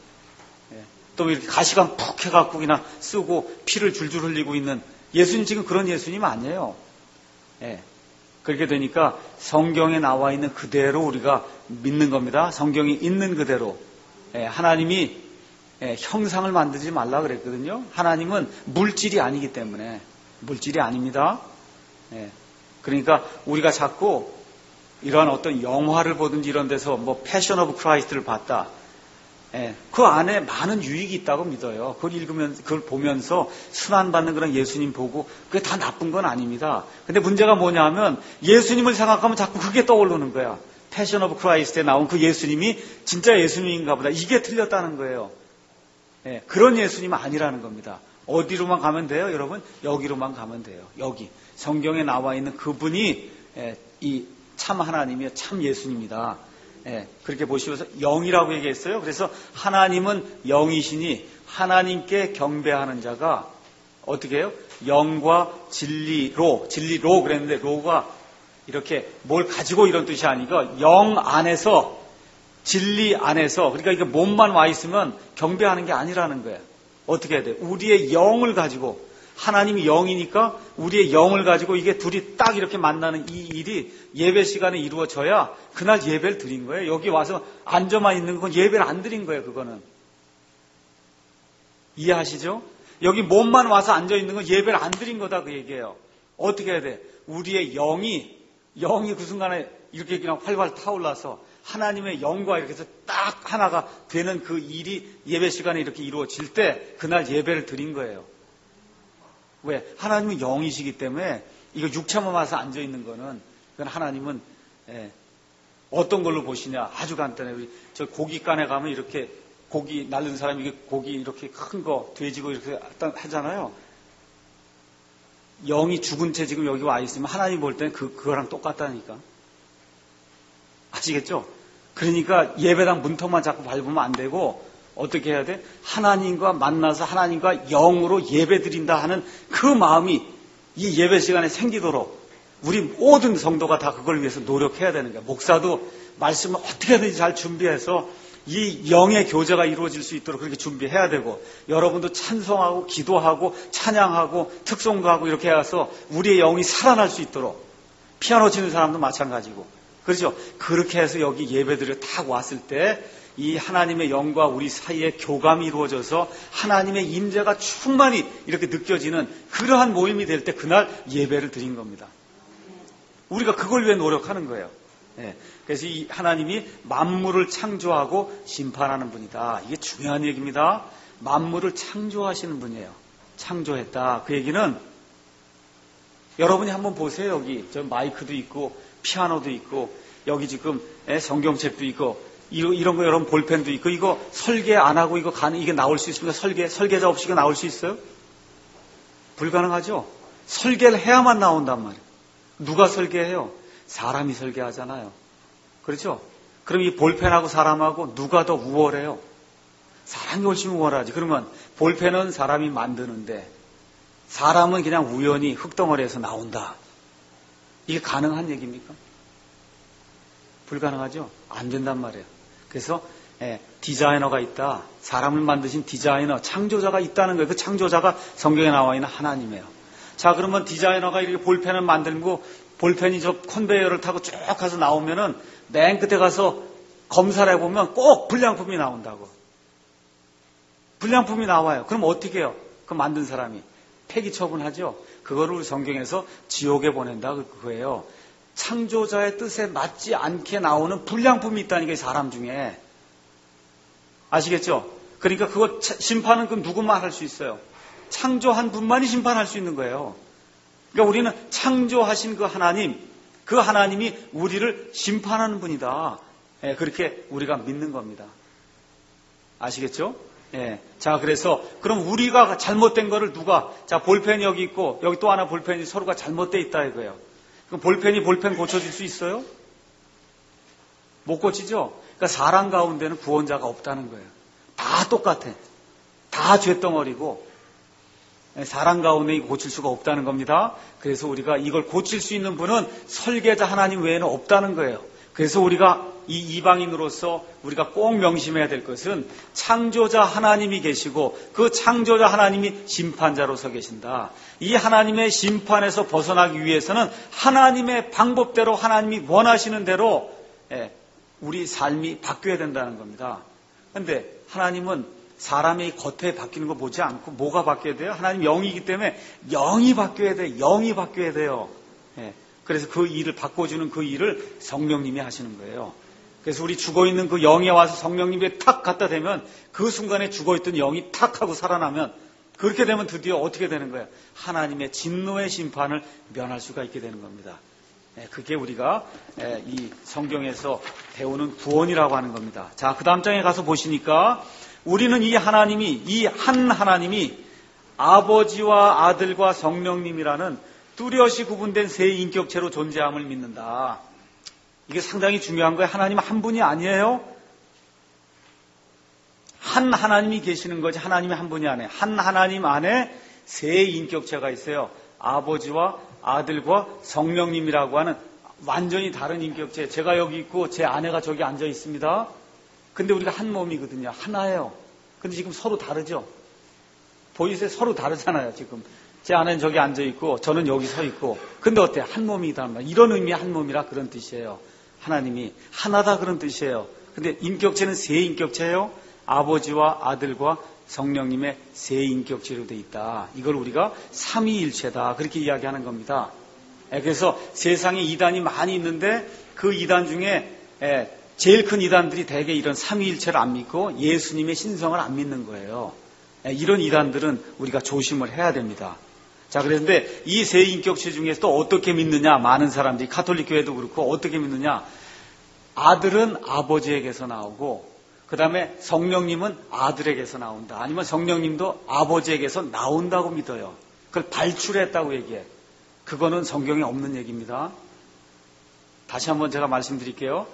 또 이렇게 가시관 푹 해갖고 그냥 쓰고 피를 줄줄 흘리고 있는 예수님 지금 그런 예수님 아니에요. 예. 그렇게 되니까 성경에 나와 있는 그대로 우리가 믿는 겁니다. 성경이 있는 그대로. 예. 하나님이 예. 형상을 만들지 말라 그랬거든요. 하나님은 물질이 아니기 때문에. 물질이 아닙니다. 예. 그러니까 우리가 자꾸 이러한 어떤 영화를 보든지 이런 데서 뭐 패션 오브 크라이스트를 봤다. 예, 그 안에 많은 유익이 있다고 믿어요. 그걸 읽으면, 그걸 보면서 순환받는 그런 예수님 보고, 그게 다 나쁜 건 아닙니다. 근데 문제가 뭐냐 하면, 예수님을 생각하면 자꾸 그게 떠오르는 거야. 패션 오브 크라이스트에 나온 그 예수님이 진짜 예수님인가 보다. 이게 틀렸다는 거예요. 예, 그런 예수님은 아니라는 겁니다. 어디로만 가면 돼요, 여러분? 여기로만 가면 돼요. 여기. 성경에 나와 있는 그분이, 예, 이 참 하나님이요, 참 예수님이다. 예, 그렇게 보시면서 영이라고 얘기했어요. 그래서 하나님은 영이시니 하나님께 경배하는 자가 어떻게 해요? 영과 진리로, 진리로 그랬는데 로가 이렇게 뭘 가지고 이런 뜻이 아니고 영 안에서, 진리 안에서, 그러니까 이게 몸만 와 있으면 경배하는 게 아니라는 거예요. 어떻게 해야 돼요? 우리의 영을 가지고, 하나님이 영이니까 우리의 영을 가지고 이게 둘이 딱 이렇게 만나는 이 일이 예배 시간에 이루어져야 그날 예배를 드린 거예요. 여기 와서 앉아만 있는 건 예배를 안 드린 거예요. 그거는. 이해하시죠? 여기 몸만 와서 앉아 있는 건 예배를 안 드린 거다 그 얘기예요. 어떻게 해야 돼? 우리의 영이 영이 그 순간에 이렇게 그냥 활활 타올라서 하나님의 영과 이렇게 해서 딱 하나가 되는 그 일이 예배 시간에 이렇게 이루어질 때 그날 예배를 드린 거예요. 왜? 하나님은 영이시기 때문에 이거 육체만 와서 앉아있는 거는 그건 하나님은 예, 어떤 걸로 보시냐? 아주 간단해요. 우리 저 고깃간에 가면 이렇게 고기 날른 사람이 이게 고기 이렇게 큰 거 돼지고 이렇게 하잖아요. 영이 죽은 채 지금 여기 와 있으면 하나님 볼 때는 그, 그거랑 똑같다니까. 아시겠죠? 그러니까 예배당 문턱만 자꾸 밟으면 안 되고 어떻게 해야 돼? 하나님과 만나서 하나님과 영으로 예배 드린다 하는 그 마음이 이 예배 시간에 생기도록 우리 모든 성도가 다 그걸 위해서 노력해야 되는 거야. 목사도 말씀을 어떻게든지 잘 준비해서 이 영의 교제가 이루어질 수 있도록 그렇게 준비해야 되고, 여러분도 찬송하고 기도하고 찬양하고 특송가하고 이렇게 해서 우리의 영이 살아날 수 있도록, 피아노 치는 사람도 마찬가지고, 그렇죠? 그렇게 해서 여기 예배드려 딱 왔을 때 이 하나님의 영과 우리 사이에 교감이 이루어져서 하나님의 임재가 충만히 이렇게 느껴지는 그러한 모임이 될 때 그날 예배를 드린 겁니다. 우리가 그걸 위해 노력하는 거예요. 네. 그래서 이 하나님이 만물을 창조하고 심판하는 분이다. 이게 중요한 얘기입니다. 만물을 창조하시는 분이에요. 창조했다. 그 얘기는 여러분이 한번 보세요. 여기 저 마이크도 있고 피아노도 있고 여기 지금 성경책도 있고 이런 거 여러분 볼펜도 있고 이거 설계 안 하고 이거 가는 이게 나올 수 있습니까? 설계 설계자 없이 이거 나올 수 있어요? 불가능하죠. 설계를 해야만 나온단 말이에요. 누가 설계해요? 사람이 설계하잖아요. 그렇죠? 그럼 이 볼펜하고 사람하고 누가 더 우월해요? 사람이 훨씬 우월하지. 그러면 볼펜은 사람이 만드는데 사람은 그냥 우연히 흙덩어리에서 나온다. 이게 가능한 얘기입니까? 불가능하죠? 안 된단 말이에요. 그래서 예, 디자이너가 있다. 사람을 만드신 디자이너, 창조자가 있다는 거예요. 그 창조자가 성경에 나와 있는 하나님이에요. 자, 그러면 디자이너가 이렇게 볼펜을 만들고 볼펜이 저 컨베이어를 타고 쭉 가서 나오면은 맨 끝에 가서 검사를 해보면 꼭 불량품이 나온다고. 불량품이 나와요. 그럼 어떻게 해요? 그 만든 사람이 폐기 처분하죠. 그거를 성경에서 지옥에 보낸다 그거예요. 창조자의 뜻에 맞지 않게 나오는 불량품이 있다니까 사람 중에. 아시겠죠? 그러니까 그거 심판은 그럼 누구만 할 수 있어요? 창조한 분만이 심판할 수 있는 거예요. 그러니까 우리는 창조하신 그 하나님, 그 하나님이 우리를 심판하는 분이다. 예, 그렇게 우리가 믿는 겁니다. 아시겠죠? 예. 자, 그래서 그럼 우리가 잘못된 거를 누가, 자, 볼펜이 여기 있고 여기 또 하나 볼펜이 서로가 잘못돼 있다 이거예요. 그럼 볼펜이 볼펜 고쳐줄 수 있어요? 못 고치죠? 그러니까 사람 가운데는 구원자가 없다는 거예요. 다 똑같아. 다 죄덩어리고 사람 가운데 고칠 수가 없다는 겁니다. 그래서 우리가 이걸 고칠 수 있는 분은 설계자 하나님 외에는 없다는 거예요. 그래서 우리가 이 이방인으로서 우리가 꼭 명심해야 될 것은 창조자 하나님이 계시고 그 창조자 하나님이 심판자로 서 계신다. 이 하나님의 심판에서 벗어나기 위해서는 하나님의 방법대로 하나님이 원하시는 대로 우리 삶이 바뀌어야 된다는 겁니다. 그런데 하나님은 사람의 겉에 바뀌는 거 보지 않고 뭐가 바뀌어야 돼요? 하나님 영이기 때문에 영이 바뀌어야 돼요. 영이 바뀌어야 돼요. 그래서 그 일을 바꿔주는 그 일을 성령님이 하시는 거예요. 그래서 우리 죽어있는 그 영에 와서 성령님이 탁 갖다 대면 그 순간에 죽어있던 영이 탁 하고 살아나면 그렇게 되면 드디어 어떻게 되는 거예요? 하나님의 진노의 심판을 면할 수가 있게 되는 겁니다. 그게 우리가 이 성경에서 배우는 구원이라고 하는 겁니다. 자, 그 다음 장에 가서 보시니까 우리는 이 하나님이, 이 한 하나님이 아버지와 아들과 성령님이라는 뚜렷이 구분된 세 인격체로 존재함을 믿는다. 이게 상당히 중요한 거예요. 하나님 한 분이 아니에요. 한 하나님이 계시는 거지 하나님이 한 분이 아니에요. 한 하나님 안에 세 인격체가 있어요. 아버지와 아들과 성령님이라고 하는 완전히 다른 인격체. 제가 여기 있고 제 아내가 저기 앉아 있습니다. 근데 우리가 한 몸이거든요. 하나예요. 근데 지금 서로 다르죠. 보이세요? 서로 다르잖아요. 지금 제 아내는 저기 앉아 있고 저는 여기 서 있고. 근데 어때요? 한 몸이다. 이런 의미의 한 몸이라 그런 뜻이에요. 하나님이 하나다 그런 뜻이에요. 근데 인격체는 세 인격체예요. 아버지와 아들과 성령님의 세 인격체로 돼 있다. 이걸 우리가 삼위일체다. 그렇게 이야기하는 겁니다. 그래서 세상에 이단이 많이 있는데 그 이단 중에 제일 큰 이단들이 대개 이런 삼위일체를 안 믿고 예수님의 신성을 안 믿는 거예요. 이런 이단들은 우리가 조심을 해야 됩니다. 자, 그런데 이 세 인격체 중에서 또 어떻게 믿느냐? 많은 사람들이 가톨릭 교회도 그렇고 어떻게 믿느냐? 아들은 아버지에게서 나오고 그 다음에 성령님은 아들에게서 나온다. 아니면 성령님도 아버지에게서 나온다고 믿어요. 그걸 발출했다고 얘기해. 그거는 성경에 없는 얘기입니다. 다시 한번 제가 말씀드릴게요.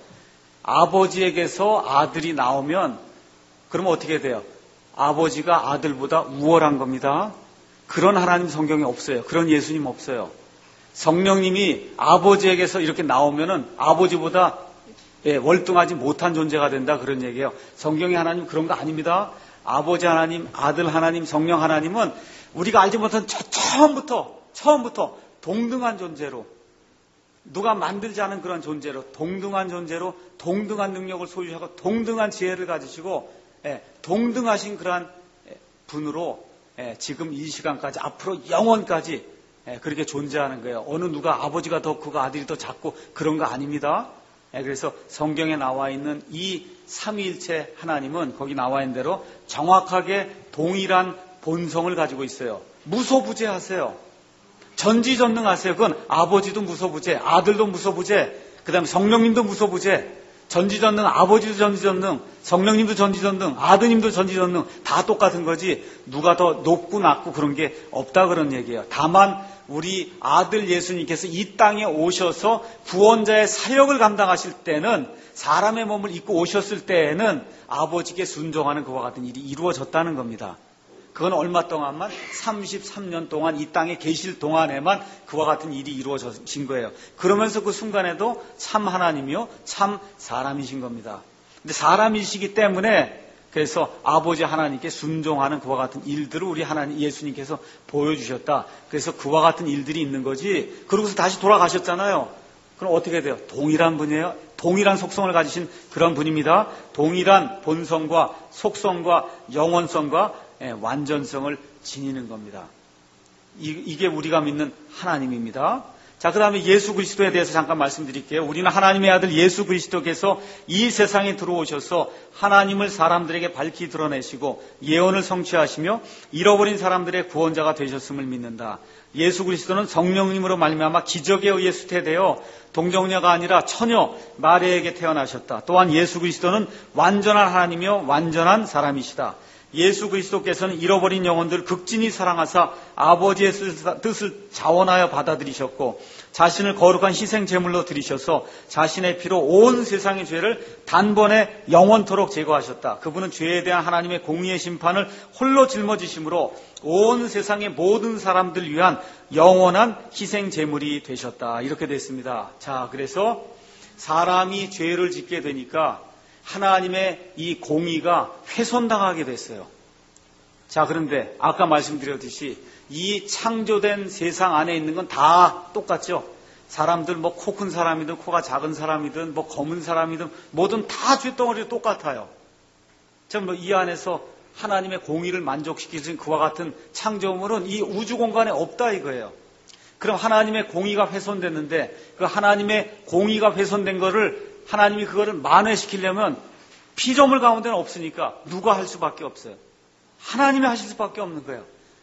아버지에게서 아들이 나오면 그러면 어떻게 돼요? 아버지가 아들보다 우월한 겁니다. 그런 하나님 성경에 없어요. 그런 예수님 없어요. 성령님이 아버지에게서 이렇게 나오면은 아버지보다 예, 월등하지 못한 존재가 된다 그런 얘기예요. 성경의 하나님 그런 거 아닙니다. 아버지 하나님, 아들 하나님, 성령 하나님은 우리가 알지 못한 저 처음부터 처음부터 동등한 존재로 누가 만들지 않은 그런 존재로 동등한 존재로 동등한 능력을 소유하고 동등한 지혜를 가지시고 예, 동등하신 그러한 분으로 예, 지금 이 시간까지 앞으로 영원까지 예, 그렇게 존재하는 거예요. 어느 누가 아버지가 더 크고 아들이 더 작고 그런 거 아닙니다. 예, 그래서 성경에 나와 있는 이 삼위일체 하나님은 거기 나와 있는 대로 정확하게 동일한 본성을 가지고 있어요. 무소부재하세요. 전지전능하세요. 그건 아버지도 무소부재, 아들도 무소부재, 그 다음에 성령님도 무소부재. 전지전능, 아버지도 전지전능, 성령님도 전지전능, 아드님도 전지전능, 다 똑같은 거지 누가 더 높고 낮고 그런 게 없다 그런 얘기예요. 다만 우리 아들 예수님께서 이 땅에 오셔서 구원자의 사역을 감당하실 때는, 사람의 몸을 입고 오셨을 때에는 아버지께 순종하는 그와 같은 일이 이루어졌다는 겁니다. 그건 얼마 동안만? 삼십삼 년 동안 이 땅에 계실 동안에만 그와 같은 일이 이루어진 거예요. 그러면서 그 순간에도 참 하나님이요 참 사람이신 겁니다. 근데 사람이시기 때문에 그래서 아버지 하나님께 순종하는 그와 같은 일들을 우리 하나님 예수님께서 보여주셨다. 그래서 그와 같은 일들이 있는 거지. 그러고서 다시 돌아가셨잖아요. 그럼 어떻게 돼요? 동일한 분이에요. 동일한 속성을 가지신 그런 분입니다. 동일한 본성과 속성과 영원성과 완전성을 지니는 겁니다. 이게 우리가 믿는 하나님입니다. 자, 그 다음에 예수 그리스도에 대해서 잠깐 말씀드릴게요. 우리는 하나님의 아들 예수 그리스도께서 이 세상에 들어오셔서 하나님을 사람들에게 밝히 드러내시고 예언을 성취하시며 잃어버린 사람들의 구원자가 되셨음을 믿는다. 예수 그리스도는 성령님으로 말미암아 기적에 의해 수태되어 동정녀가 아니라 처녀 마리아에게 태어나셨다. 또한 예수 그리스도는 완전한 하나님이며 완전한 사람이시다. 예수 그리스도께서는 잃어버린 영혼들을 극진히 사랑하사 아버지의 뜻을 자원하여 받아들이셨고 자신을 거룩한 희생 제물로 드리셔서 자신의 피로 온 세상의 죄를 단번에 영원토록 제거하셨다. 그분은 죄에 대한 하나님의 공의의 심판을 홀로 짊어지심으로 온 세상의 모든 사람들 위한 영원한 희생 제물이 되셨다. 이렇게 됐습니다. 자, 그래서 사람이 죄를 짓게 되니까 하나님의 이 공의가 훼손당하게 됐어요. 자, 그런데 아까 말씀드렸듯이 이 창조된 세상 안에 있는 건 다 똑같죠. 사람들 뭐 코 큰 사람이든 코가 작은 사람이든 뭐 검은 사람이든 뭐든 다 쇳덩어리 똑같아요. 참 뭐 이 안에서 하나님의 공의를 만족시키신 그와 같은 창조물은 이 우주 공간에 없다 이거예요. 그럼 하나님의 공의가 훼손됐는데 그 하나님의 공의가 훼손된 거를 하나님이 그거를 만회시키려면 피조물 가운데는 없으니까 누가 할 수밖에 없어요. 하나님이 하실 수밖에 없는 거예요.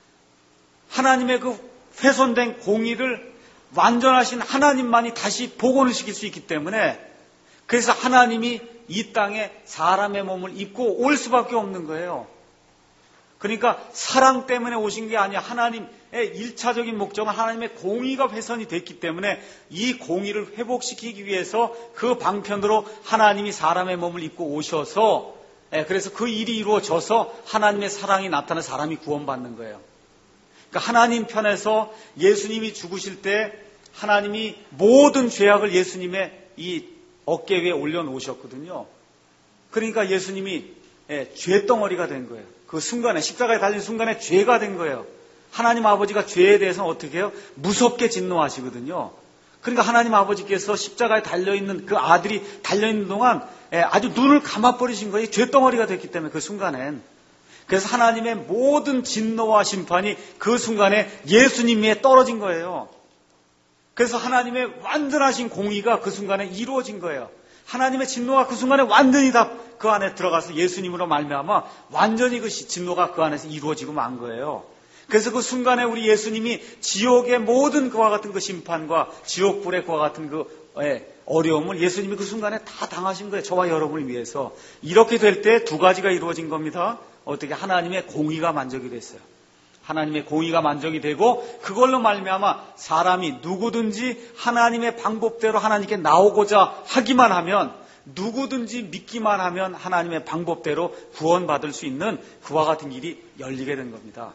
하나님의 그 훼손된 공의를 완전하신 하나님만이 다시 복원을 시킬 수 있기 때문에 그래서 하나님이 이 땅에 사람의 몸을 입고 올 수밖에 없는 거예요. 그러니까 사랑 때문에 오신 게 아니야. 하나님의 일차적인 목적은 하나님의 공의가 훼손이 됐기 때문에 이 공의를 회복시키기 위해서 그 방편으로 하나님이 사람의 몸을 입고 오셔서 그래서 그 일이 이루어져서 하나님의 사랑이 나타나 사람이 구원받는 거예요. 그러니까 하나님 편에서 예수님이 죽으실 때 하나님이 모든 죄악을 예수님의 이 어깨 위에 올려놓으셨거든요. 그러니까 예수님이 죄덩어리가 된 거예요. 그 순간에 십자가에 달린 순간에 죄가 된 거예요. 하나님 아버지가 죄에 대해서는 어떻게 해요? 무섭게 진노하시거든요. 그러니까 하나님 아버지께서 십자가에 달려있는 그 아들이 달려있는 동안 아주 눈을 감아버리신 거예요. 죄덩어리가 됐기 때문에 그 순간엔. 그래서 하나님의 모든 진노와 심판이 그 순간에 예수님 위에 떨어진 거예요. 그래서 하나님의 완전하신 공의가 그 순간에 이루어진 거예요. 하나님의 진노가 그 순간에 완전히 다 그 안에 들어가서 예수님으로 말미암아 완전히 그 진노가 그 안에서 이루어지고 만 거예요. 그래서 그 순간에 우리 예수님이 지옥의 모든 그와 같은 그 심판과 지옥불의 그와 같은 그 어려움을 예수님이 그 순간에 다 당하신 거예요. 저와 여러분을 위해서. 이렇게 될 때 두 가지가 이루어진 겁니다. 어떻게 하나님의 공의가 만족이 됐어요. 하나님의 공의가 만족이 되고 그걸로 말미암아 사람이 누구든지 하나님의 방법대로 하나님께 나오고자 하기만 하면 누구든지 믿기만 하면 하나님의 방법대로 구원받을 수 있는 그와 같은 길이 열리게 된 겁니다.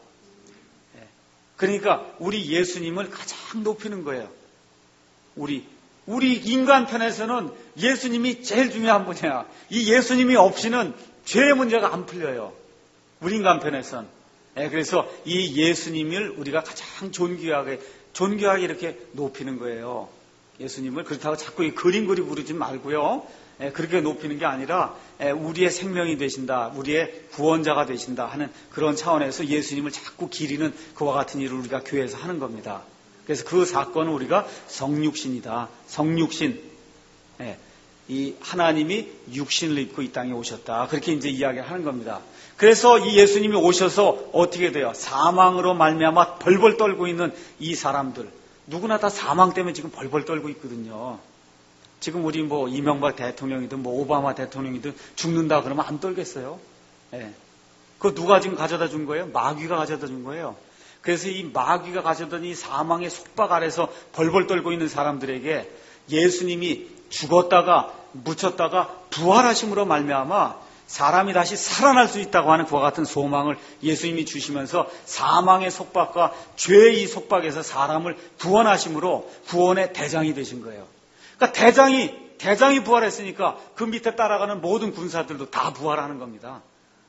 그러니까 우리 예수님을 가장 높이는 거예요. 우리 우리 인간 편에서는 예수님이 제일 중요한 분이야. 이 예수님이 없이는 죄의 문제가 안 풀려요. 우리 인간 편에서는. 그래서 이 예수님을 우리가 가장 존귀하게 존귀하게 이렇게 높이는 거예요. 예수님을 그렇다고 자꾸 이 그림 그리 부르지 말고요. 그렇게 높이는 게 아니라 우리의 생명이 되신다, 우리의 구원자가 되신다 하는 그런 차원에서 예수님을 자꾸 기리는 그와 같은 일을 우리가 교회에서 하는 겁니다. 그래서 그 사건은 우리가 성육신이다. 성육신. 이 하나님이 육신을 입고 이 땅에 오셨다. 그렇게 이제 이야기를 하는 겁니다. 그래서 이 예수님이 오셔서 어떻게 돼요? 사망으로 말미암아 벌벌 떨고 있는 이 사람들, 누구나 다 사망 때문에 지금 벌벌 떨고 있거든요. 지금 우리 뭐 이명박 대통령이든 뭐 오바마 대통령이든 죽는다 그러면 안 떨겠어요? 예. 그거 누가 지금 가져다 준 거예요? 마귀가 가져다 준 거예요. 그래서 이 마귀가 가져다 준 이 사망의 속박 아래서 벌벌 떨고 있는 사람들에게 예수님이 죽었다가 묻혔다가 부활하심으로 말미암아 사람이 다시 살아날 수 있다고 하는 그와 같은 소망을 예수님이 주시면서 사망의 속박과 죄의 이 속박에서 사람을 구원하심으로 구원의 대장이 되신 거예요. 그러니까 대장이 대장이 부활했으니까 그 밑에 따라가는 모든 군사들도 다 부활하는 겁니다.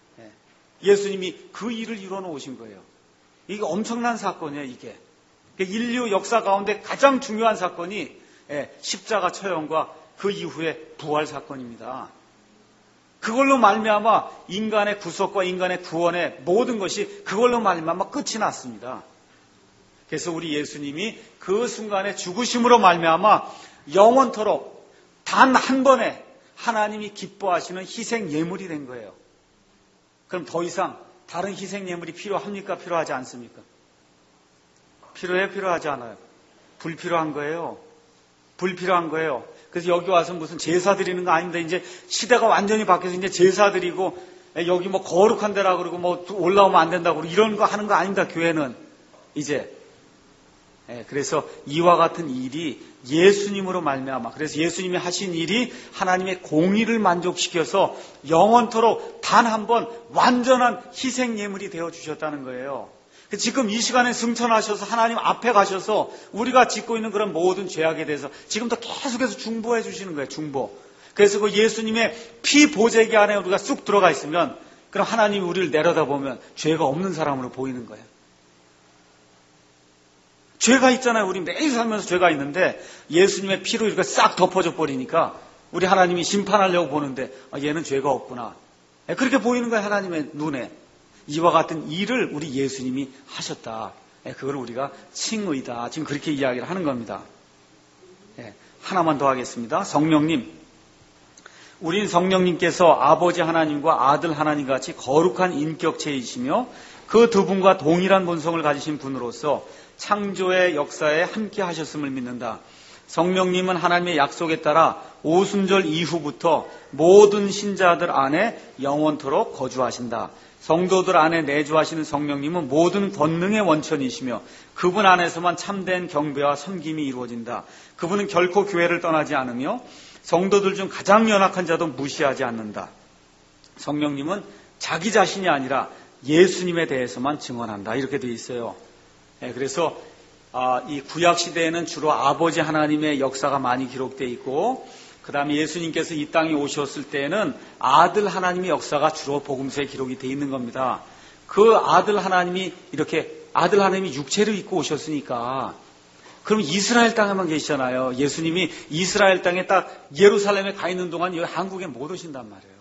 예수님이 그 일을 이루어 놓으신 거예요. 이게 엄청난 사건이에요, 이게. 인류 역사 가운데 가장 중요한 사건이 십자가 처형과 그 이후의 부활 사건입니다. 그걸로 말미암아 인간의 구속과 인간의 구원의 모든 것이 그걸로 말미암아 끝이 났습니다. 그래서 우리 예수님이 그 순간에 죽으심으로 말미암아 영원토록 단 한 번에 하나님이 기뻐하시는 희생 예물이 된 거예요. 그럼 더 이상 다른 희생 예물이 필요합니까? 필요하지 않습니까? 필요해? 필요하지 않아요? 불필요한 거예요. 불필요한 거예요. 그래서 여기 와서 무슨 제사 드리는 거 아닙니다. 이제 시대가 완전히 바뀌어서 이제 제사 드리고 여기 뭐 거룩한 데라 그러고 뭐 올라오면 안 된다고 그러고 이런 거 하는 거 아닙니다. 교회는 이제. 그래서 이와 같은 일이 예수님으로 말미암아, 그래서 예수님이 하신 일이 하나님의 공의를 만족시켜서 영원토록 단 한 번 완전한 희생 예물이 되어 주셨다는 거예요. 지금 이 시간에 승천하셔서 하나님 앞에 가셔서 우리가 짓고 있는 그런 모든 죄악에 대해서 지금도 계속해서 중보해 주시는 거예요. 중보. 그래서 그 예수님의 피 보재기 안에 우리가 쑥 들어가 있으면 그럼 하나님이 우리를 내려다보면 죄가 없는 사람으로 보이는 거예요. 죄가 있잖아요. 우리 매일 살면서 죄가 있는데 예수님의 피로 이렇게 싹 덮어져 버리니까 우리 하나님이 심판하려고 보는데 아, 얘는 죄가 없구나. 그렇게 보이는 거예요. 하나님의 눈에. 이와 같은 일을 우리 예수님이 하셨다. 그걸 우리가 칭의다. 지금 그렇게 이야기를 하는 겁니다. 하나만 더 하겠습니다. 성령님. 우린 성령님께서 아버지 하나님과 아들 하나님 같이 거룩한 인격체이시며 그 두 분과 동일한 본성을 가지신 분으로서 창조의 역사에 함께 하셨음을 믿는다. 성령님은 하나님의 약속에 따라 오순절 이후부터 모든 신자들 안에 영원토록 거주하신다. 성도들 안에 내주하시는 성령님은 모든 권능의 원천이시며 그분 안에서만 참된 경배와 섬김이 이루어진다. 그분은 결코 교회를 떠나지 않으며 성도들 중 가장 연약한 자도 무시하지 않는다. 성령님은 자기 자신이 아니라 예수님에 대해서만 증언한다. 이렇게 되어 있어요. 네, 그래서 아, 이 구약 시대에는 주로 아버지 하나님의 역사가 많이 기록되어 있고 그 다음에 예수님께서 이 땅에 오셨을 때는 아들 하나님의 역사가 주로 복음서에 기록이 되어 있는 겁니다. 그 아들 하나님이 이렇게 아들 하나님이 육체를 입고 오셨으니까 그럼 이스라엘 땅에만 계시잖아요. 예수님이 이스라엘 땅에 딱 예루살렘에 가 있는 동안 여기 한국에 못 오신단 말이에요.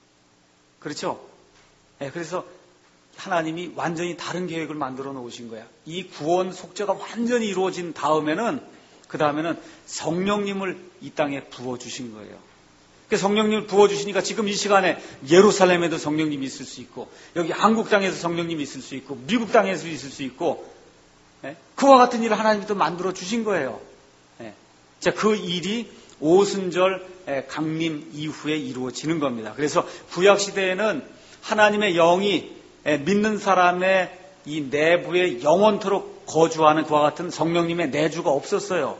그렇죠? 네, 그래서 하나님이 완전히 다른 계획을 만들어 놓으신 거야. 이 구원 속죄가 완전히 이루어진 다음에는 그 다음에는 성령님을 이 땅에 부어주신 거예요. 성령님을 부어주시니까 지금 이 시간에 예루살렘에도 성령님이 있을 수 있고 여기 한국 땅에서 성령님이 있을 수 있고 미국 땅에서 있을 수 있고 네? 그와 같은 일을 하나님이 또 만들어 주신 거예요. 네. 자, 그 일이 오순절 강림 이후에 이루어지는 겁니다. 그래서 구약시대에는 하나님의 영이 믿는 사람의 이 내부에 영원토록 거주하는 그와 같은 성령님의 내주가 없었어요.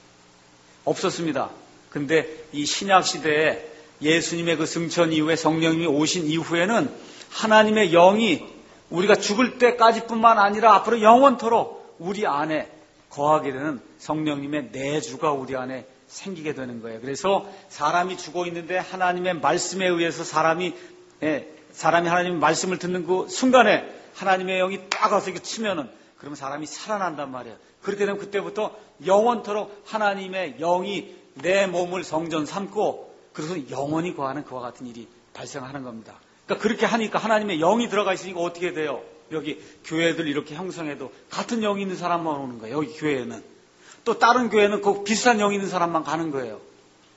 없었습니다. 근데 이 신약 시대에 예수님의 그 승천 이후에 성령님이 오신 이후에는 하나님의 영이 우리가 죽을 때까지뿐만 아니라 앞으로 영원토록 우리 안에 거하게 되는 성령님의 내주가 우리 안에 생기게 되는 거예요. 그래서 사람이 죽어 있는데 하나님의 말씀에 의해서 사람이 예, 사람이 하나님의 말씀을 듣는 그 순간에 하나님의 영이 딱 와서 이렇게 치면은 그러면 사람이 살아난단 말이에요. 그렇게 되면 그때부터 영원토록 하나님의 영이 내 몸을 성전 삼고 그래서 영원히 거하는 그와 같은 일이 발생하는 겁니다. 그러니까 그렇게 하니까 하나님의 영이 들어가 있으니까 어떻게 돼요? 여기 교회들 이렇게 형성해도 같은 영이 있는 사람만 오는 거예요. 여기 교회에는. 또 다른 교회는 그 비슷한 영이 있는 사람만 가는 거예요.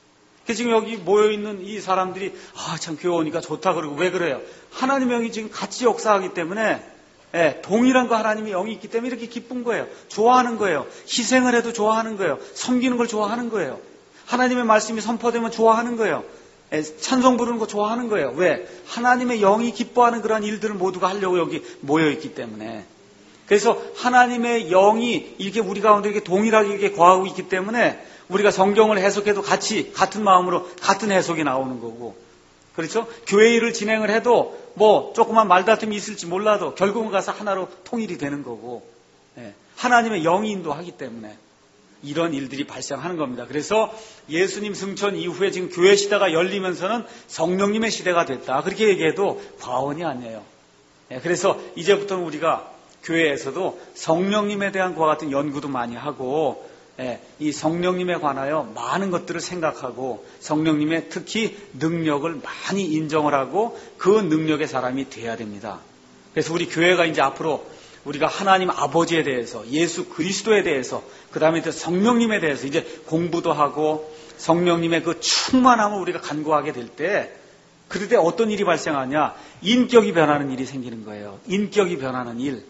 지금 여기 모여있는 이 사람들이, 아, 참 교회 오니까 좋다 그러고 왜 그래요? 하나님의 영이 지금 같이 역사하기 때문에, 예, 동일한 거 하나님의 영이 있기 때문에 이렇게 기쁜 거예요. 좋아하는 거예요. 희생을 해도 좋아하는 거예요. 섬기는 걸 좋아하는 거예요. 하나님의 말씀이 선포되면 좋아하는 거예요. 예, 찬송 부르는 거 좋아하는 거예요. 왜? 하나님의 영이 기뻐하는 그런 일들을 모두가 하려고 여기 모여있기 때문에. 그래서 하나님의 영이 이렇게 우리 가운데 이렇게 동일하게 이렇게 거하고 있기 때문에 우리가 성경을 해석해도 같이 같은 마음으로 같은 해석이 나오는 거고, 그렇죠? 교회 일을 진행을 해도 뭐 조그만 말다툼이 있을지 몰라도 결국은 가서 하나로 통일이 되는 거고, 예, 하나님의 영이 인도하기 때문에 이런 일들이 발생하는 겁니다. 그래서 예수님 승천 이후에 지금 교회 시대가 열리면서는 성령님의 시대가 됐다, 그렇게 얘기해도 과언이 아니에요. 예, 그래서 이제부터는 우리가 교회에서도 성령님에 대한 그와 같은 연구도 많이 하고, 예, 이 성령님에 관하여 많은 것들을 생각하고 성령님의 특히 능력을 많이 인정을 하고 그 능력의 사람이 돼야 됩니다. 그래서 우리 교회가 이제 앞으로 우리가 하나님 아버지에 대해서, 예수 그리스도에 대해서, 그 다음에 성령님에 대해서 이제 공부도 하고 성령님의 그 충만함을 우리가 간구하게 될 때, 그럴 때 어떤 일이 발생하냐? 인격이 변하는 일이 생기는 거예요. 인격이 변하는 일.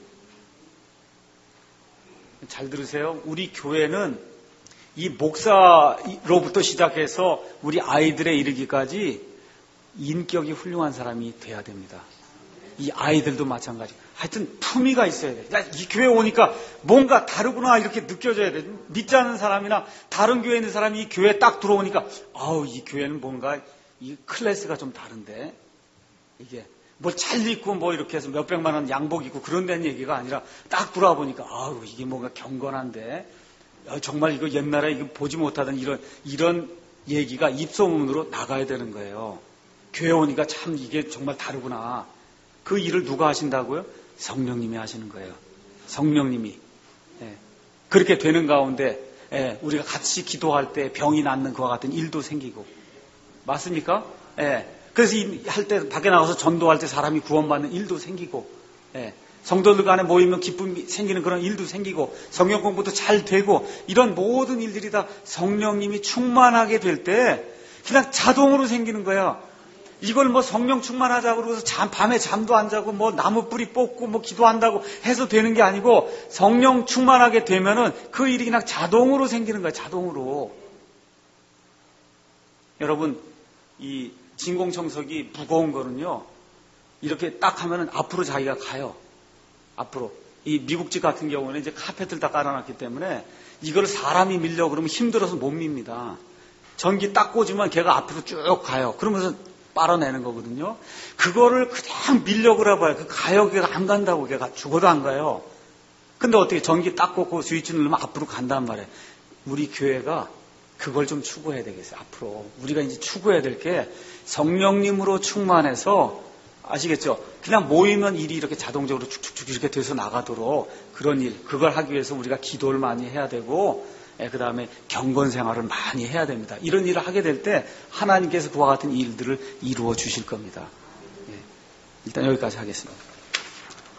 잘 들으세요. 우리 교회는 이 목사로부터 시작해서 우리 아이들에 이르기까지 인격이 훌륭한 사람이 돼야 됩니다. 이 아이들도 마찬가지. 하여튼 품위가 있어야 돼. 야, 이 교회 오니까 뭔가 다르구나 이렇게 느껴져야 돼. 믿지 않는 사람이나 다른 교회에 있는 사람이 이 교회에 딱 들어오니까, 아우, 이 교회는 뭔가 이 클래스가 좀 다른데, 이게 뭐 잘 입고 뭐 이렇게 해서 몇백만 원 양복 입고 그런 데는 얘기가 아니라 딱 들어와 보니까, 아우, 이게 뭔가 경건한데, 야, 정말 이거 옛날에 이거 보지 못하던 이런 이런 얘기가 입소문으로 나가야 되는 거예요. 교회 오니까 참 이게 정말 다르구나. 그 일을 누가 하신다고요? 성령님이 하시는 거예요. 성령님이. 예. 그렇게 되는 가운데, 예, 우리가 같이 기도할 때 병이 낫는 그와 같은 일도 생기고. 맞습니까? 예. 그래서 할 때 밖에 나가서 전도할 때 사람이 구원받는 일도 생기고, 예, 성도들 간에 모이면 기쁨이 생기는 그런 일도 생기고, 성경 공부도 잘 되고, 이런 모든 일들이 다 성령님이 충만하게 될 때 그냥 자동으로 생기는 거야. 이걸 뭐 성령 충만하자고 그러고서 잠, 밤에 잠도 안 자고 뭐 나무 뿌리 뽑고 뭐 기도한다고 해서 되는 게 아니고, 성령 충만하게 되면은 그 일이 그냥 자동으로 생기는 거야. 자동으로. 여러분, 이 진공청소기 무거운 거는요, 이렇게 딱 하면은 앞으로 자기가 가요. 앞으로. 이 미국집 같은 경우는 이제 카펫을 다 깔아놨기 때문에 이걸 사람이 밀려고 그러면 힘들어서 못 밉니다. 전기 딱 꽂으면 걔가 앞으로 쭉 가요. 그러면서 빨아내는 거거든요. 그거를 그냥 밀려고 그래봐요. 그 가요. 걔가 안 간다고. 걔가 죽어도 안 가요. 근데 어떻게 전기 딱 꽂고 스위치 누르면 앞으로 간단 말이에요. 우리 교회가 그걸 좀 추구해야 되겠어요. 앞으로 우리가 이제 추구해야 될 게 성령님으로 충만해서, 아시겠죠? 그냥 모이면 일이 이렇게 자동적으로 축축축 이렇게 돼서 나가도록 그런 일, 그걸 하기 위해서 우리가 기도를 많이 해야 되고, 예, 그 다음에 경건 생활을 많이 해야 됩니다. 이런 일을 하게 될 때 하나님께서 그와 같은 일들을 이루어 주실 겁니다. 예, 일단 여기까지 하겠습니다.